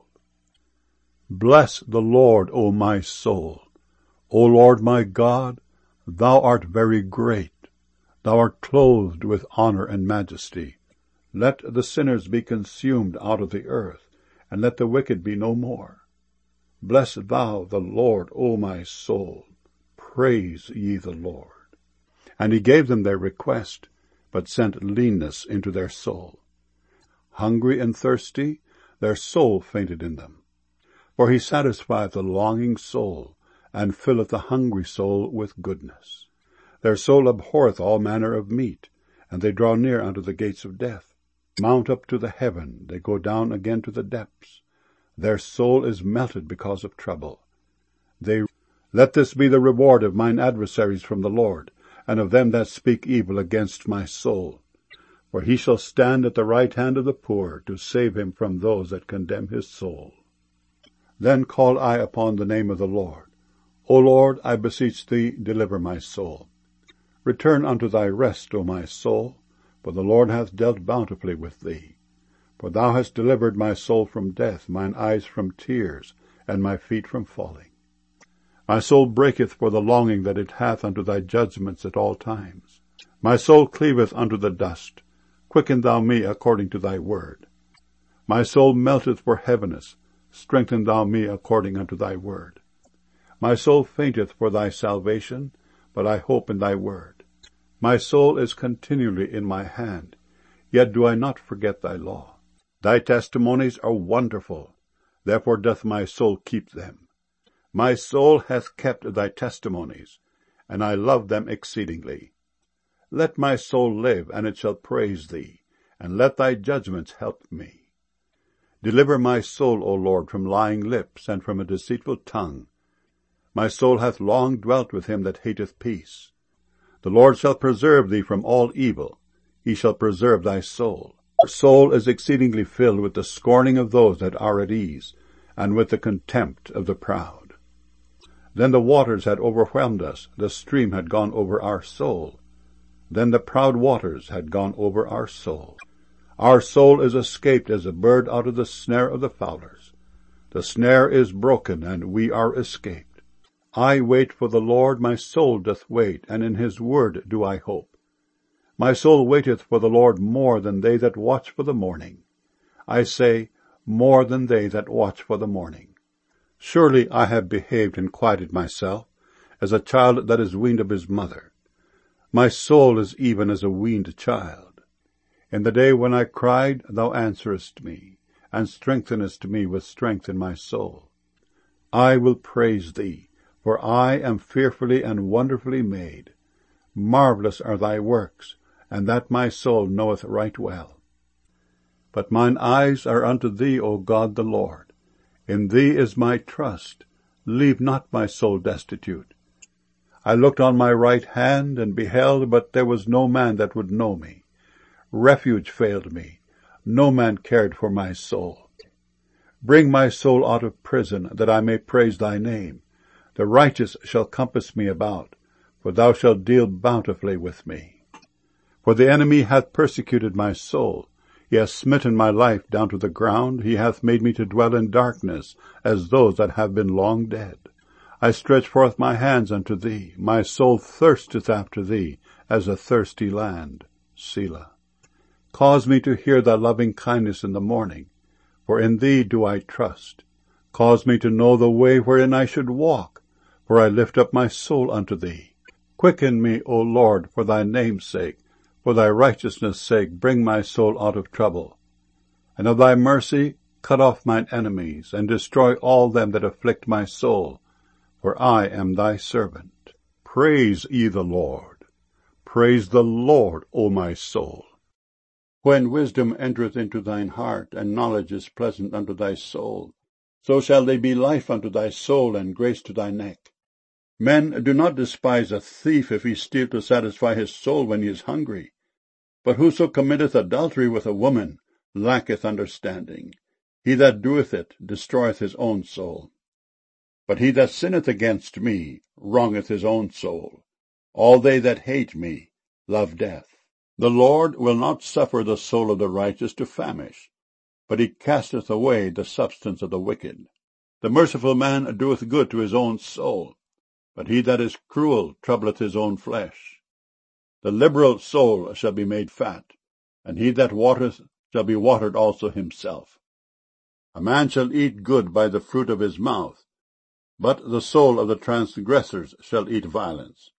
Bless the Lord, O my soul. O Lord my God, thou art very great. Thou art clothed with honor and majesty. Let the sinners be consumed out of the earth, and let the wicked be no more. Bless thou the Lord, O my soul. Praise ye the Lord. And he gave them their request, but sent leanness into their soul. Hungry and thirsty, their soul fainted in them. For he satisfieth the longing soul, and filleth the hungry soul with goodness. Their soul abhorreth all manner of meat, and they draw near unto the gates of death. Mount up to the heaven, they go down again to the depths. Their soul is melted because of trouble. Let this be the reward of mine adversaries from the Lord, and of them that speak evil against my soul. For he shall stand at the right hand of the poor, to save him from those that condemn his soul. Then called I upon the name of the Lord. O Lord, I beseech thee, deliver my soul. Return unto thy rest, O my soul, for the Lord hath dealt bountifully with thee. For thou hast delivered my soul from death, mine eyes from tears, and my feet from falling. My soul breaketh for the longing that it hath unto thy judgments at all times. My soul cleaveth unto the dust. Quicken thou me according to thy word. My soul melteth for heaviness. Strengthen thou me according unto thy word. My soul fainteth for thy salvation, but I hope in thy word. My soul is continually in my hand, yet do I not forget thy law. Thy testimonies are wonderful, therefore doth my soul keep them. My soul hath kept thy testimonies, and I love them exceedingly. Let my soul live, and it shall praise thee, and let thy judgments help me. Deliver my soul, O Lord, from lying lips, and from a deceitful tongue. My soul hath long dwelt with him that hateth peace. The Lord shall preserve thee from all evil. He shall preserve thy soul. Our soul is exceedingly filled with the scorning of those that are at ease, and with the contempt of the proud. Then the waters had overwhelmed us, the stream had gone over our soul. Then the proud waters had gone over our soul. Our soul is escaped as a bird out of the snare of the fowlers. The snare is broken, and we are escaped. I wait for the Lord, my soul doth wait, and in his word do I hope. My soul waiteth for the Lord more than they that watch for the morning. I say, more than they that watch for the morning. Surely I have behaved and quieted myself, as a child that is weaned of his mother. My soul is even as a weaned child. In the day when I cried, thou answerest me, and strengthenest me with strength in my soul. I will praise thee, for I am fearfully and wonderfully made. Marvelous are thy works, and that my soul knoweth right well. But mine eyes are unto thee, O God the Lord. In thee is my trust. Leave not my soul destitute. I looked on my right hand, and beheld, but there was no man that would know me. Refuge failed me. No man cared for my soul. Bring my soul out of prison, that I may praise thy name. The righteous shall compass me about, for thou shalt deal bountifully with me. For the enemy hath persecuted my soul. He hath smitten my life down to the ground. He hath made me to dwell in darkness, as those that have been long dead. I stretch forth my hands unto thee. My soul thirsteth after thee, as a thirsty land. Selah. Cause me to hear thy loving kindness in the morning, for in thee do I trust. Cause me to know the way wherein I should walk, for I lift up my soul unto thee. Quicken me, O Lord, for thy name's sake. For thy righteousness' sake bring my soul out of trouble. And of thy mercy cut off mine enemies, and destroy all them that afflict my soul. For I am thy servant. Praise ye the Lord. Praise the Lord, O my soul. When wisdom entereth into thine heart, and knowledge is pleasant unto thy soul, so shall they be life unto thy soul, and grace to thy neck. Men do not despise a thief if he steal to satisfy his soul when he is hungry. But whoso committeth adultery with a woman lacketh understanding. He that doeth it destroyeth his own soul. But he that sinneth against me wrongeth his own soul. All they that hate me love death. The Lord will not suffer the soul of the righteous to famish, but he casteth away the substance of the wicked. The merciful man doeth good to his own soul, but he that is cruel troubleth his own flesh. The liberal soul shall be made fat, and he that watereth shall be watered also himself. A man shall eat good by the fruit of his mouth, but the soul of the transgressors shall eat violence.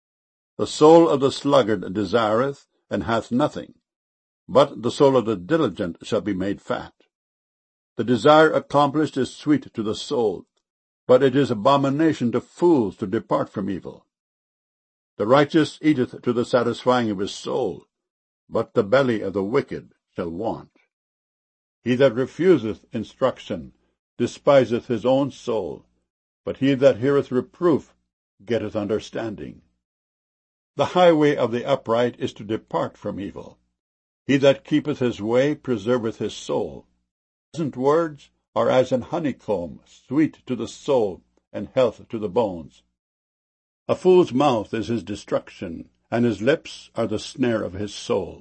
The soul of the sluggard desireth, and hath nothing, but the soul of the diligent shall be made fat. The desire accomplished is sweet to the soul, but it is abomination to fools to depart from evil. The righteous eateth to the satisfying of his soul, but the belly of the wicked shall want. He that refuseth instruction despiseth his own soul, but he that heareth reproof getteth understanding. The highway of the upright is to depart from evil. He that keepeth his way preserveth his soul. Pleasant words are as an honeycomb, sweet to the soul, and health to the bones. A fool's mouth is his destruction, and his lips are the snare of his soul.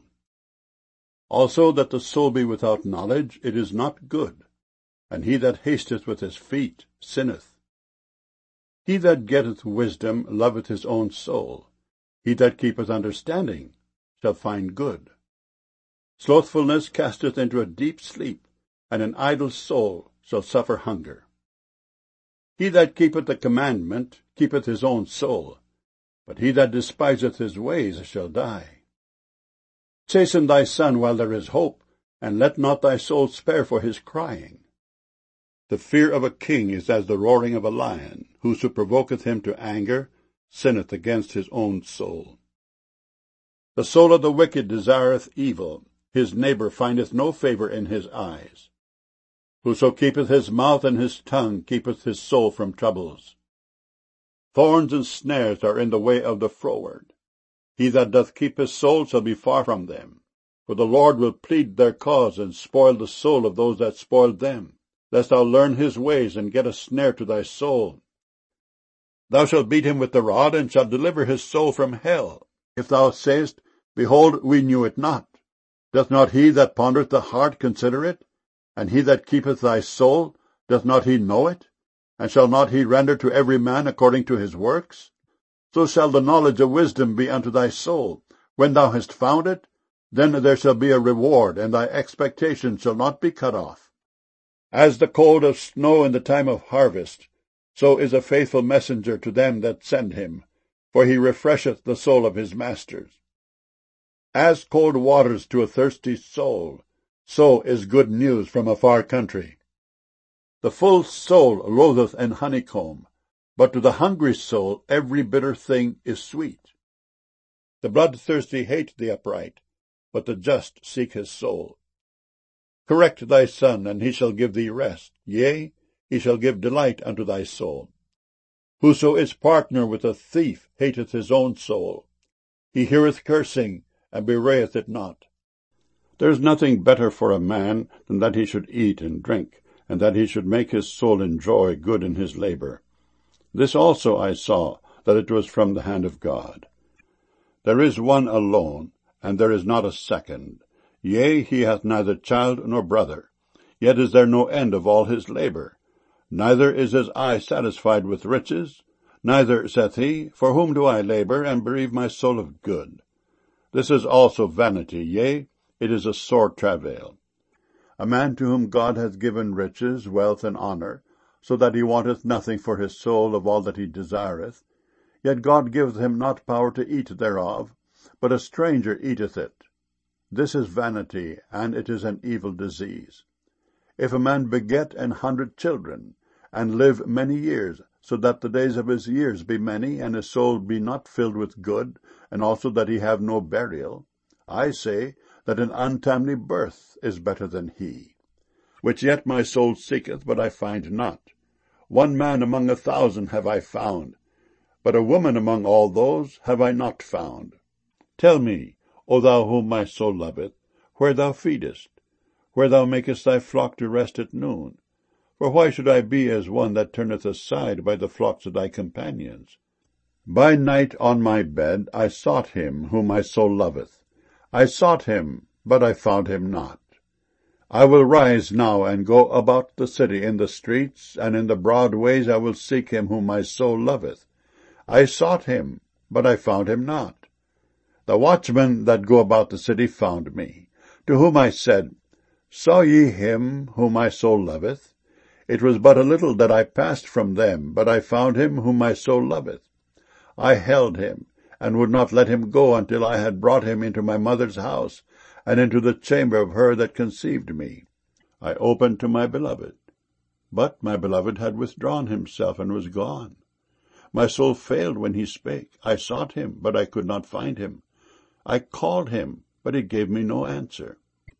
Also that the soul be without knowledge, it is not good, and he that hasteth with his feet sinneth. He that getteth wisdom loveth his own soul. He that keepeth understanding shall find good. Slothfulness casteth into a deep sleep, and an idle soul shall suffer hunger. He that keepeth the commandment keepeth his own soul, but he that despiseth his ways shall die. Chasten thy son while there is hope, and let not thy soul spare for his crying. The fear of a king is as the roaring of a lion. Whoso provoketh him to anger sinneth against his own soul. The soul of the wicked desireth evil. His neighbor findeth no favor in his eyes. Whoso keepeth his mouth and his tongue keepeth his soul from troubles. Thorns and snares are in the way of the froward. He that doth keep his soul shall be far from them. For the Lord will plead their cause, and spoil the soul of those that spoil them. lest thou learn his ways, and get a snare to thy soul. Thou shalt beat him with the rod, and shalt deliver his soul from hell. If thou sayest, Behold, we knew it not, doth not he that pondereth the heart consider it? And he that keepeth thy soul, doth not he know it? And shall not he render to every man according to his works? So shall the knowledge of wisdom be unto thy soul. When thou hast found it, then there shall be a reward, and thy expectation shall not be cut off. As the cold of snow in the time of harvest, so is a faithful messenger to them that send him, for he refresheth the soul of his masters. As cold waters to a thirsty soul, so is good news from a far country. The full soul loatheth an honeycomb, but to the hungry soul every bitter thing is sweet. The bloodthirsty hate the upright, but the just seek his soul. Correct thy son, and he shall give thee rest. Yea, he shall give delight unto thy soul. Whoso is partner with a thief hateth his own soul. He heareth cursing, and bewrayeth it not. There is nothing better for a man than that he should eat and drink, and that he should make his soul enjoy good in his labor. This also I saw, that it was from the hand of God. There is one alone, and there is not a second. Yea, he hath neither child nor brother. Yet is there no end of all his labor. Neither is his eye satisfied with riches. Neither saith he, For whom do I labor, and bereave my soul of good? This is also vanity, yea, it is a sore travail. A man to whom God hath given riches, wealth, and honour, so that he wanteth nothing for his soul of all that he desireth, yet God giveth him not power to eat thereof, but a stranger eateth it. This is vanity, and it is an evil disease. If a man beget 100 children, and live many years, so that the days of his years be many, and his soul be not filled with good, and also that he have no burial, I say that an untimely birth is better than he. Which yet my soul seeketh, but I find not. One man among 1,000 have I found, but a woman among all those have I not found. Tell me, O thou whom my soul loveth, where thou feedest, where thou makest thy flock to rest at noon. For why should I be as one that turneth aside by the flocks of thy companions? By night on my bed I sought him whom my soul loveth. I sought him, but I found him not. I will rise now and go about the city in the streets, and in the broad ways I will seek him whom my soul loveth. I sought him, but I found him not. The watchmen that go about the city found me, to whom I said, Saw ye him whom my soul loveth? It was but a little that I passed from them, but I found him whom my soul loveth. I held him, and would not let him go until I had brought him into my mother's house, and into the chamber of her that conceived me. I opened to my beloved, but my beloved had withdrawn himself and was gone. My soul failed when he spake. I sought him, but I could not find him. I called him, but he gave me no answer.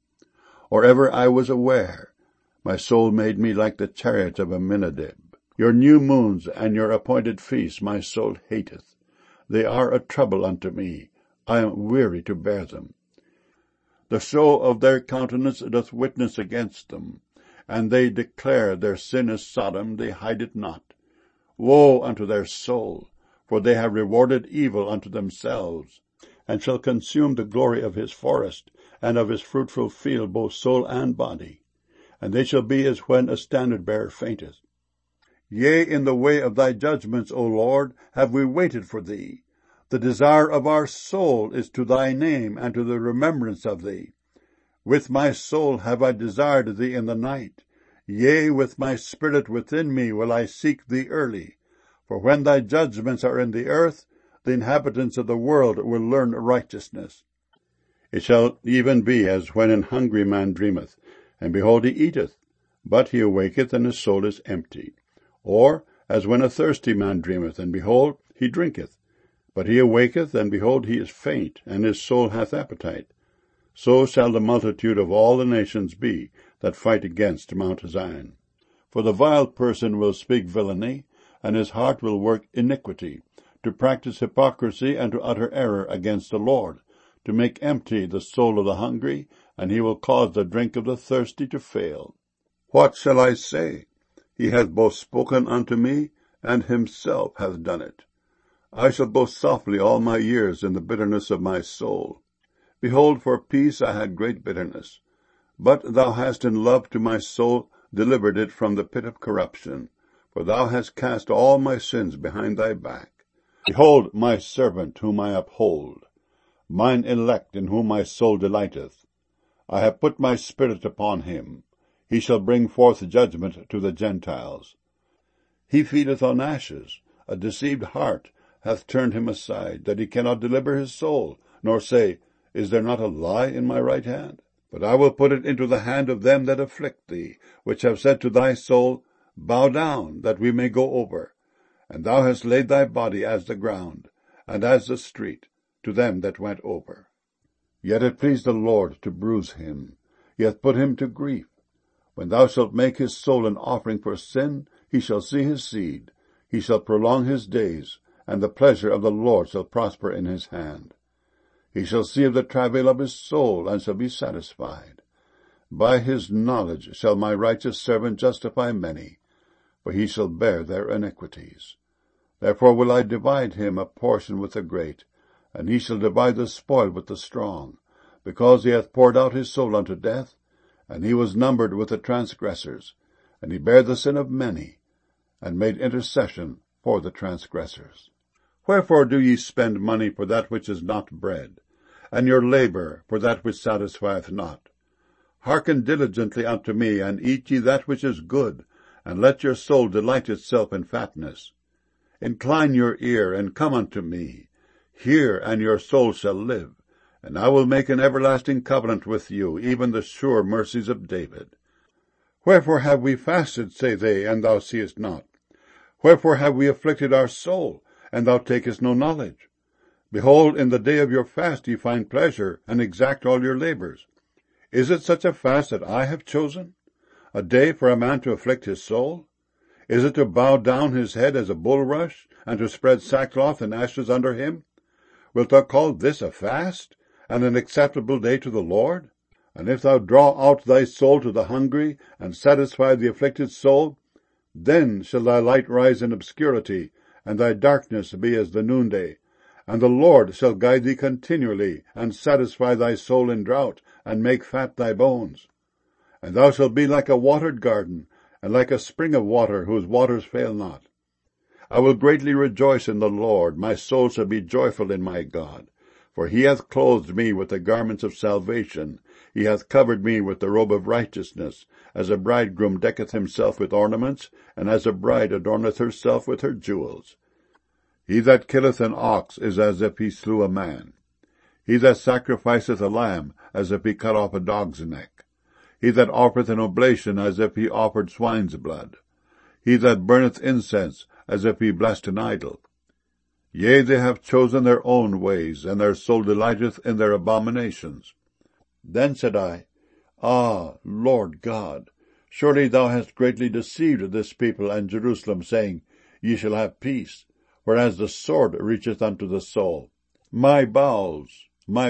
Or ever I was aware, my soul made me like the chariot of Aminadab. Your new moons and your appointed feasts my soul hateth. They are a trouble unto me. I am weary to bear them. The show of their countenance doth witness against them, and they declare their sin is Sodom, they hide it not. Woe unto their soul, for they have rewarded evil unto themselves, and shall consume the glory of his forest, and of his fruitful field, both soul and body. And they shall be as when a standard-bearer fainteth. Yea, in the way of thy judgments, O Lord, have we waited for thee. The desire of our soul is to thy name, and to the remembrance of thee. With my soul have I desired thee in the night. Yea, with my spirit within me will I seek thee early. For when thy judgments are in the earth, the inhabitants of the world will learn righteousness. It shall even be as when an hungry man dreameth, and behold he eateth, but he awaketh, and his soul is empty. Or as when a thirsty man dreameth, and behold he drinketh, but he awaketh, and behold he is faint, and his soul hath appetite. So shall the multitude of all the nations be that fight against Mount Zion. For the vile person will speak villainy, and his heart will work iniquity, to practice hypocrisy, and to utter error against the Lord, to make empty the soul of the hungry, and he will cause the drink of the thirsty to fail. What shall I say? He hath both spoken unto me, and himself hath done it. I shall boast softly all my years in the bitterness of my soul. Behold, for peace I had great bitterness. But thou hast in love to my soul delivered it from the pit of corruption. For thou hast cast all my sins behind thy back. Behold my servant whom I uphold, mine elect in whom my soul delighteth. I have put my spirit upon him. He shall bring forth judgment to the Gentiles. He feedeth on ashes. A deceived heart hath turned him aside, that he cannot deliver his soul, nor say, Is there not a lie in my right hand? But I will put it into the hand of them that afflict thee, which have said to thy soul, Bow down, that we may go over. And thou hast laid thy body as the ground, and as the street, to them that went over. Yet it pleased the Lord to bruise him. He hath put him to grief. When thou shalt make his soul an offering for sin, he shall see his seed. He shall prolong his days, and the pleasure of the Lord shall prosper in his hand. He shall see of the travail of his soul, and shall be satisfied. By his knowledge shall my righteous servant justify many, for he shall bear their iniquities. Therefore will I divide him a portion with the great, and he shall divide the spoil with the strong, because he hath poured out his soul unto death, and he was numbered with the transgressors, and he bare the sin of many, and made intercession for the transgressors. Wherefore do ye spend money for that which is not bread, and your labor for that which satisfieth not? Hearken diligently unto me, and eat ye that which is good, and let your soul delight itself in fatness. Incline your ear, and come unto me. Hear, and your soul shall live. And I will make an everlasting covenant with you, even the sure mercies of David. Wherefore have we fasted, say they, and thou seest not? Wherefore have we afflicted our soul, and thou takest no knowledge? Behold, in the day of your fast ye find pleasure, and exact all your labors. Is it such a fast that I have chosen? A day for a man to afflict his soul? Is it to bow down his head as a bulrush, and to spread sackcloth and ashes under him? Wilt thou call this a fast, and an acceptable day to the Lord? And if thou draw out thy soul to the hungry, and satisfy the afflicted soul, then shall thy light rise in obscurity, and thy darkness be as the noonday. And the Lord shall guide thee continually, and satisfy thy soul in drought, and make fat thy bones. And thou shalt be like a watered garden, and like a spring of water, whose waters fail not. I will greatly rejoice in the Lord, my soul shall be joyful in my God. For he hath clothed me with the garments of salvation, he hath covered me with the robe of righteousness, as a bridegroom decketh himself with ornaments, and as a bride adorneth herself with her jewels. He that killeth an ox is as if he slew a man. He that sacrificeth a lamb, as if he cut off a dog's neck. He that offereth an oblation, as if he offered swine's blood. He that burneth incense, as if he blessed an idol. Yea, they have chosen their own ways, and their soul delighteth in their abominations. Then said I, Ah, Lord God, surely thou hast greatly deceived this people and Jerusalem, saying, Ye shall have peace, whereas the sword reacheth unto the soul. My bowels,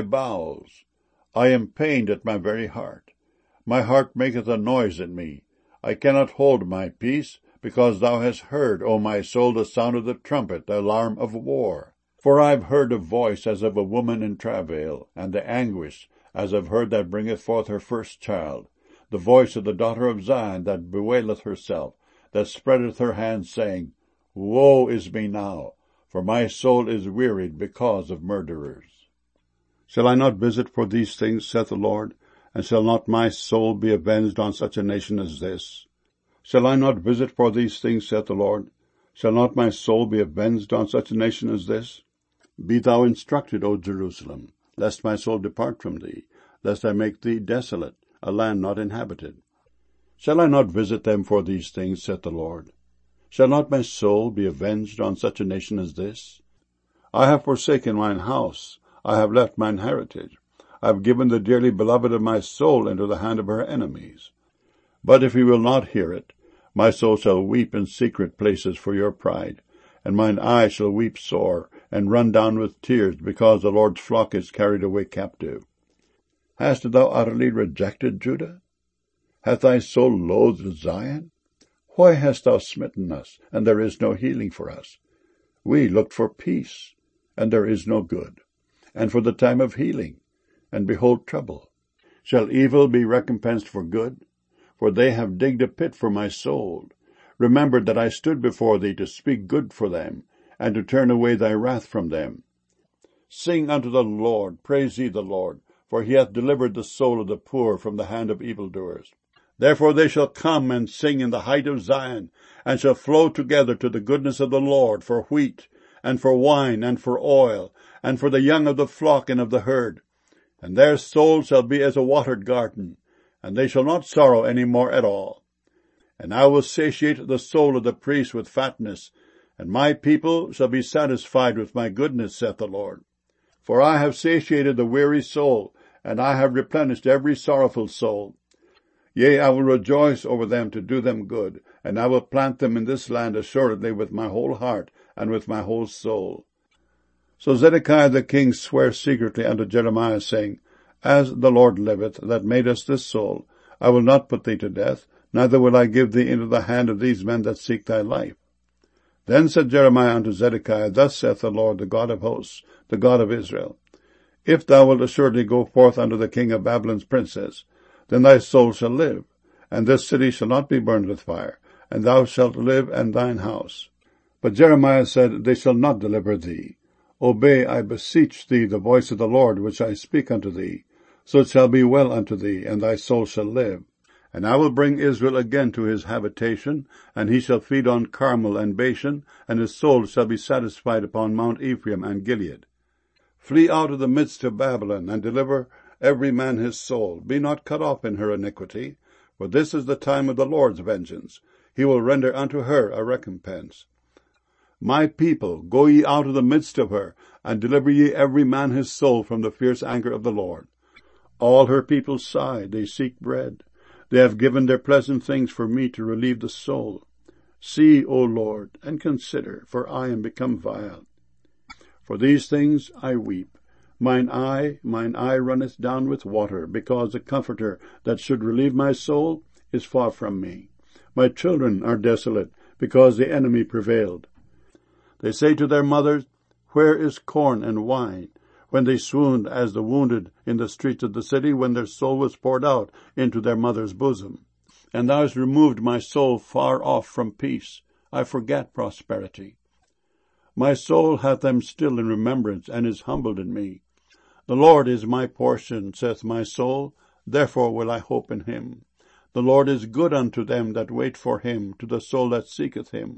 I am pained at my very heart. My heart maketh a noise in me. I cannot hold my peace, because thou hast heard, O my soul, the sound of the trumpet, the alarm of war. For I have heard a voice as of a woman in travail, and the anguish as of her that bringeth forth her first child, the voice of the daughter of Zion that bewaileth herself, that spreadeth her hands, saying, Woe is me now, for my soul is wearied because of murderers. Shall I not visit for these things, saith the Lord, and shall not my soul be avenged on such a nation as this? Shall I not visit for these things, saith the Lord? Shall not my soul be avenged on such a nation as this? Be thou instructed, O Jerusalem, lest my soul depart from thee, lest I make thee desolate, a land not inhabited. Shall I not visit them for these things, saith the Lord? Shall not my soul be avenged on such a nation as this? I have forsaken mine house, I have left mine heritage, I have given the dearly beloved of my soul into the hand of her enemies. But if he will not hear it, my soul shall weep in secret places for your pride, and mine eye shall weep sore, and run down with tears, because the Lord's flock is carried away captive. Hast thou utterly rejected Judah? Hath thy soul loathed Zion? Why hast thou smitten us, and there is no healing for us? We looked for peace, and there is no good, and for the time of healing, and behold trouble. Shall evil be recompensed for good? For they have digged a pit for my soul. Remember that I stood before thee to speak good for them, and to turn away thy wrath from them. Sing unto the Lord, praise ye the Lord, for he hath delivered the soul of the poor from the hand of evildoers. Therefore they shall come and sing in the height of Zion, and shall flow together to the goodness of the Lord for wheat, and for wine, and for oil, and for the young of the flock and of the herd. And their soul shall be as a watered garden, and they shall not sorrow any more at all. And I will satiate the soul of the priest with fatness, and my people shall be satisfied with my goodness, saith the Lord. For I have satiated the weary soul, and I have replenished every sorrowful soul. Yea, I will rejoice over them to do them good, and I will plant them in this land assuredly with my whole heart and with my whole soul. So Zedekiah the king sware secretly unto Jeremiah, saying, As the Lord liveth, that made us this soul, I will not put thee to death, neither will I give thee into the hand of these men that seek thy life. Then said Jeremiah unto Zedekiah, Thus saith the Lord, the God of hosts, the God of Israel, If thou wilt assuredly go forth unto the king of Babylon's princes, then thy soul shall live, and this city shall not be burned with fire, and thou shalt live and thine house. But Jeremiah said, They shall not deliver thee. Obey, I beseech thee, the voice of the Lord, which I speak unto thee. So it shall be well unto thee, and thy soul shall live. And I will bring Israel again to his habitation, and he shall feed on Carmel and Bashan, and his soul shall be satisfied upon Mount Ephraim and Gilead. Flee out of the midst of Babylon, and deliver every man his soul. Be not cut off in her iniquity, for this is the time of the Lord's vengeance. He will render unto her a recompense. My people, go ye out of the midst of her, and deliver ye every man his soul from the fierce anger of the Lord. All her people sigh, they seek bread. They have given their pleasant things for me to relieve the soul. See, O Lord, and consider, for I am become vile. For these things I weep. Mine eye runneth down with water, because the Comforter that should relieve my soul is far from me. My children are desolate, because the enemy prevailed. They say to their mothers, Where is corn and wine? When they swooned as the wounded in the streets of the city, when their soul was poured out into their mother's bosom. And thou hast removed my soul far off from peace. I forget prosperity. My soul hath them still in remembrance, and is humbled in me. The Lord is my portion, saith my soul, therefore will I hope in him. The Lord is good unto them that wait for him, to the soul that seeketh him.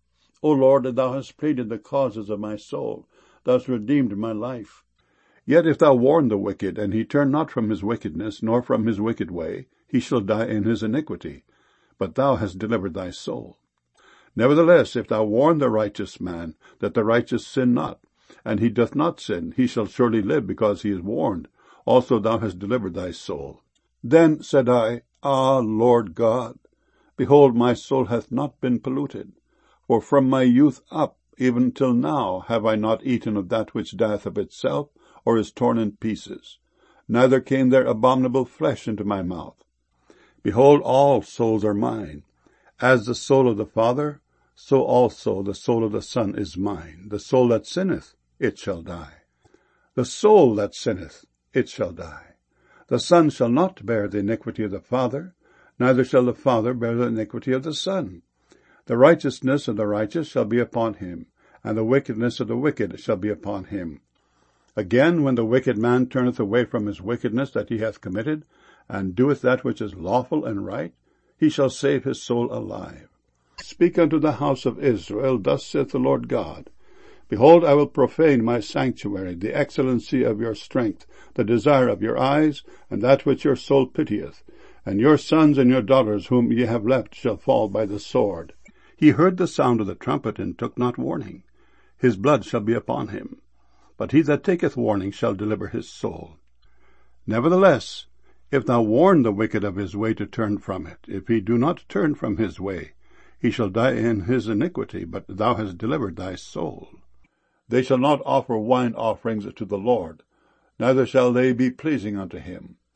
O Lord, thou hast pleaded the causes of my soul, thou hast redeemed my life. Yet if thou warn the wicked, and he turn not from his wickedness, nor from his wicked way, he shall die in his iniquity. But thou hast delivered thy soul. Nevertheless, if thou warn the righteous man, that the righteous sin not, and he doth not sin, he shall surely live, because he is warned. Also thou hast delivered thy soul. Then said I, Ah, Lord God, behold, my soul hath not been polluted. For from my youth up, even till now, have I not eaten of that which dieth of itself, or is torn in pieces. Neither came there abominable flesh into my mouth. Behold, all souls are mine. As the soul of the Father, so also the soul of the Son is mine. The soul that sinneth, it shall die. The soul that sinneth, it shall die. The Son shall not bear the iniquity of the Father, neither shall the Father bear the iniquity of the Son. The righteousness of the righteous shall be upon him, and the wickedness of the wicked shall be upon him. Again, when the wicked man turneth away from his wickedness that he hath committed, and doeth that which is lawful and right, he shall save his soul alive. Speak unto the house of Israel, thus saith the Lord God, Behold, I will profane my sanctuary, the excellency of your strength, the desire of your eyes, and that which your soul pitieth. And your sons and your daughters whom ye have left shall fall by the sword. He heard the sound of the trumpet, and took not warning. His blood shall be upon him. But he that taketh warning shall deliver his soul. Nevertheless, if thou warn the wicked of his way to turn from it, if he do not turn from his way, he shall die in his iniquity, but thou hast delivered thy soul. They shall not offer wine offerings to the Lord, neither shall they be pleasing unto him.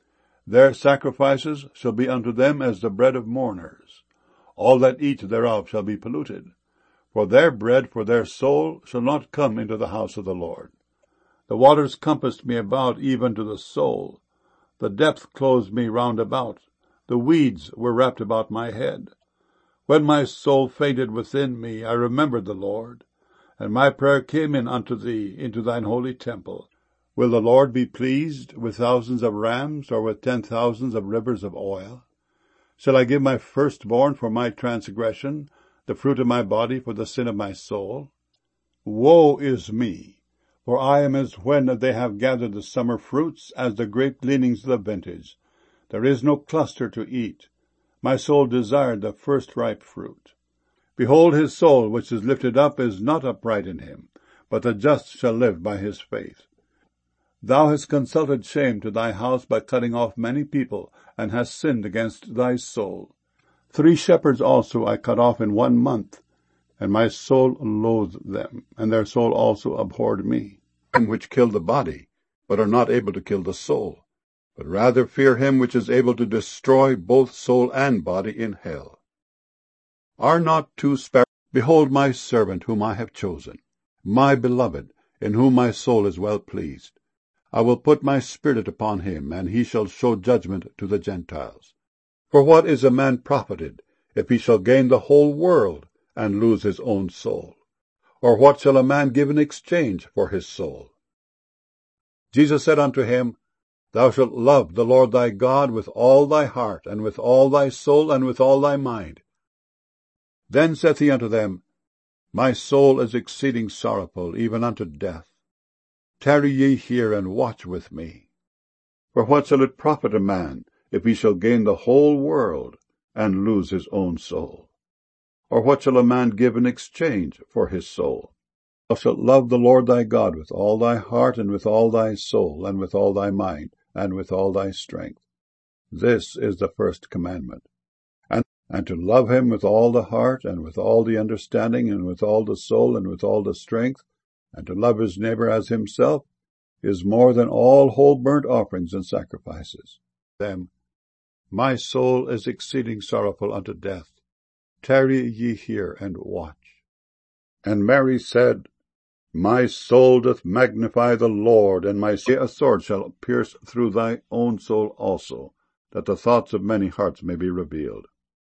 Their sacrifices shall be unto them as the bread of mourners. All that eat thereof shall be polluted. For their bread for their soul shall not come into the house of the Lord. The waters compassed me about even to the soul. The depth closed me round about. The weeds were wrapped about my head. When my soul fainted within me, I remembered the Lord, and my prayer came in unto thee into thine holy temple. Will the Lord be pleased with thousands of rams, or with 10,000 of rivers of oil? Shall I give my firstborn for my transgression, the fruit of my body for the sin of my soul? Woe is me! For I am as when they have gathered the summer fruits, as the grape gleanings of the vintage. There is no cluster to eat. My soul desired the first ripe fruit. Behold, his soul which is lifted up is not upright in him, but the just shall live by his faith. Thou hast consulted shame to thy house by cutting off many people, and hast sinned against thy soul. 3 shepherds also I cut off in 1 month, and my soul loathed them, and their soul also abhorred me. Them which kill the body, but are not able to kill the soul, but rather fear him which is able to destroy both soul and body in hell. Are not 2 sparrows? Behold my servant whom I have chosen, my beloved, in whom my soul is well pleased. I will put my spirit upon him, and he shall show judgment to the Gentiles. For what is a man profited, if he shall gain the whole world, and lose his own soul? Or what shall a man give in exchange for his soul? Jesus said unto him, Thou shalt love the Lord thy God with all thy heart, and with all thy soul, and with all thy mind. Then saith he unto them, My soul is exceeding sorrowful, even unto death. Tarry ye here, and watch with me. For what shall it profit a man, if he shall gain the whole world, and lose his own soul? Or what shall a man give in exchange for his soul? Thou shalt love the Lord thy God with all thy heart, and with all thy soul, and with all thy mind, and with all thy strength. This is the first commandment. And to love him with all the heart, and with all the understanding, and with all the soul, and with all the strength, and to love his neighbor as himself, is more than all whole burnt offerings and sacrifices. Them, My soul is exceeding sorrowful unto death. Tarry ye here, and watch. And Mary said, My soul doth magnify the Lord, and my soul, a sword shall pierce through thy own soul also, that the thoughts of many hearts may be revealed.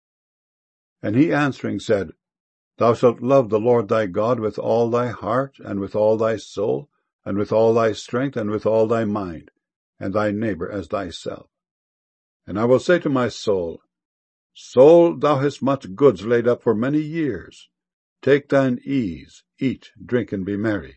And he answering said, Thou shalt love the Lord thy God with all thy heart, and with all thy soul, and with all thy strength, and with all thy mind, and thy neighbor as thyself. And I will say to my soul, Soul, thou hast much goods laid up for many years. Take thine ease, eat, drink, and be merry.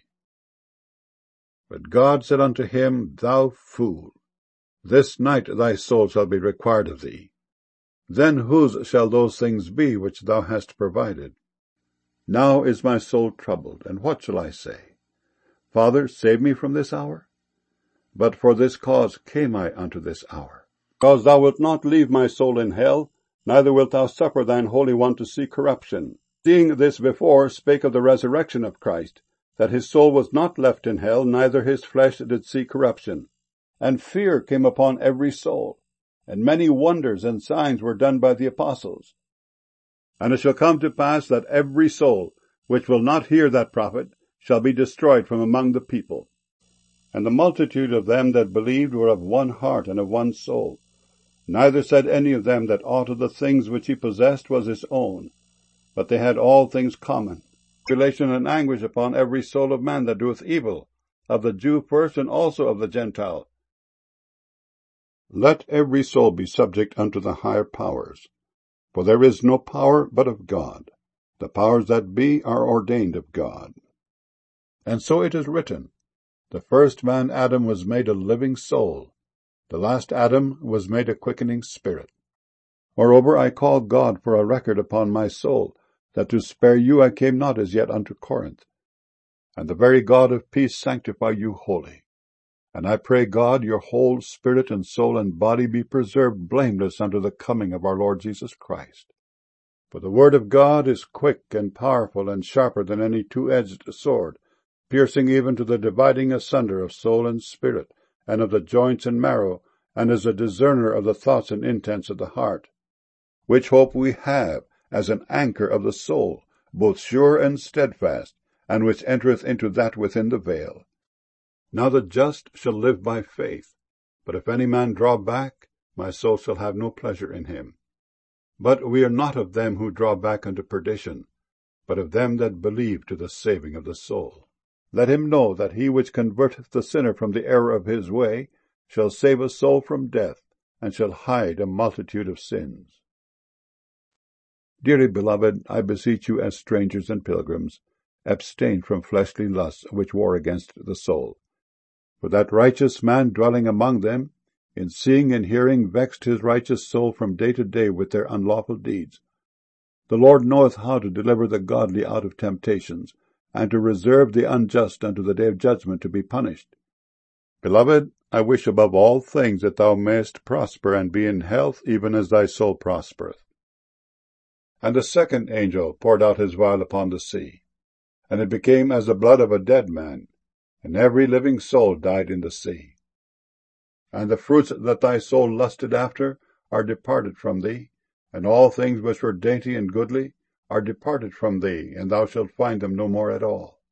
But God said unto him, Thou fool, this night thy soul shall be required of thee. Then whose shall those things be which thou hast provided? Now is my soul troubled, and what shall I say? Father, save me from this hour? But for this cause came I unto this hour. Because thou wilt not leave my soul in hell, neither wilt thou suffer thine Holy One to see corruption. Seeing this before spake of the resurrection of Christ, that his soul was not left in hell, neither his flesh did see corruption. And fear came upon every soul, and many wonders and signs were done by the apostles. And it shall come to pass that every soul which will not hear that prophet shall be destroyed from among the people. And the multitude of them that believed were of one heart and of one soul. Neither said any of them that aught of the things which he possessed was his own, but they had all things common. Tribulation and anguish upon every soul of man that doeth evil, of the Jew first, and also of the Gentile. Let every soul be subject unto the higher powers. For there is no power but of God. The powers that be are ordained of God. And so it is written, The first man Adam was made a living soul. The last Adam was made a quickening spirit. Moreover, I call God for a record upon my soul, that to spare you I came not as yet unto Corinth. And the very God of peace sanctify you wholly. And I pray God your whole spirit and soul and body be preserved blameless unto the coming of our Lord Jesus Christ. For the word of God is quick and powerful and sharper than any two-edged sword, piercing even to the dividing asunder of soul and spirit, and of the joints and marrow, and is a discerner of the thoughts and intents of the heart. Which hope we have as an anchor of the soul, both sure and steadfast, and which entereth into that within the veil. Now the just shall live by faith. But if any man draw back, my soul shall have no pleasure in him. But we are not of them who draw back unto perdition, but of them that believe to the saving of the soul. Let him know that he which converteth the sinner from the error of his way shall save a soul from death, and shall hide a multitude of sins. Dearly beloved, I beseech you as strangers and pilgrims, abstain from fleshly lusts which war against the soul. For that righteous man dwelling among them, in seeing and hearing, vexed his righteous soul from day to day with their unlawful deeds. The Lord knoweth how to deliver the godly out of temptations, and to reserve the unjust unto the day of judgment to be punished. Beloved, I wish above all things that thou mayest prosper and be in health, even as thy soul prospereth. And the second angel poured out his vial upon the sea, and it became as the blood of a dead man, and every living soul died in the sea. And the fruits that thy soul lusted after are departed from thee, and all things which were dainty and goodly are departed from thee, and thou shalt find them no more at all.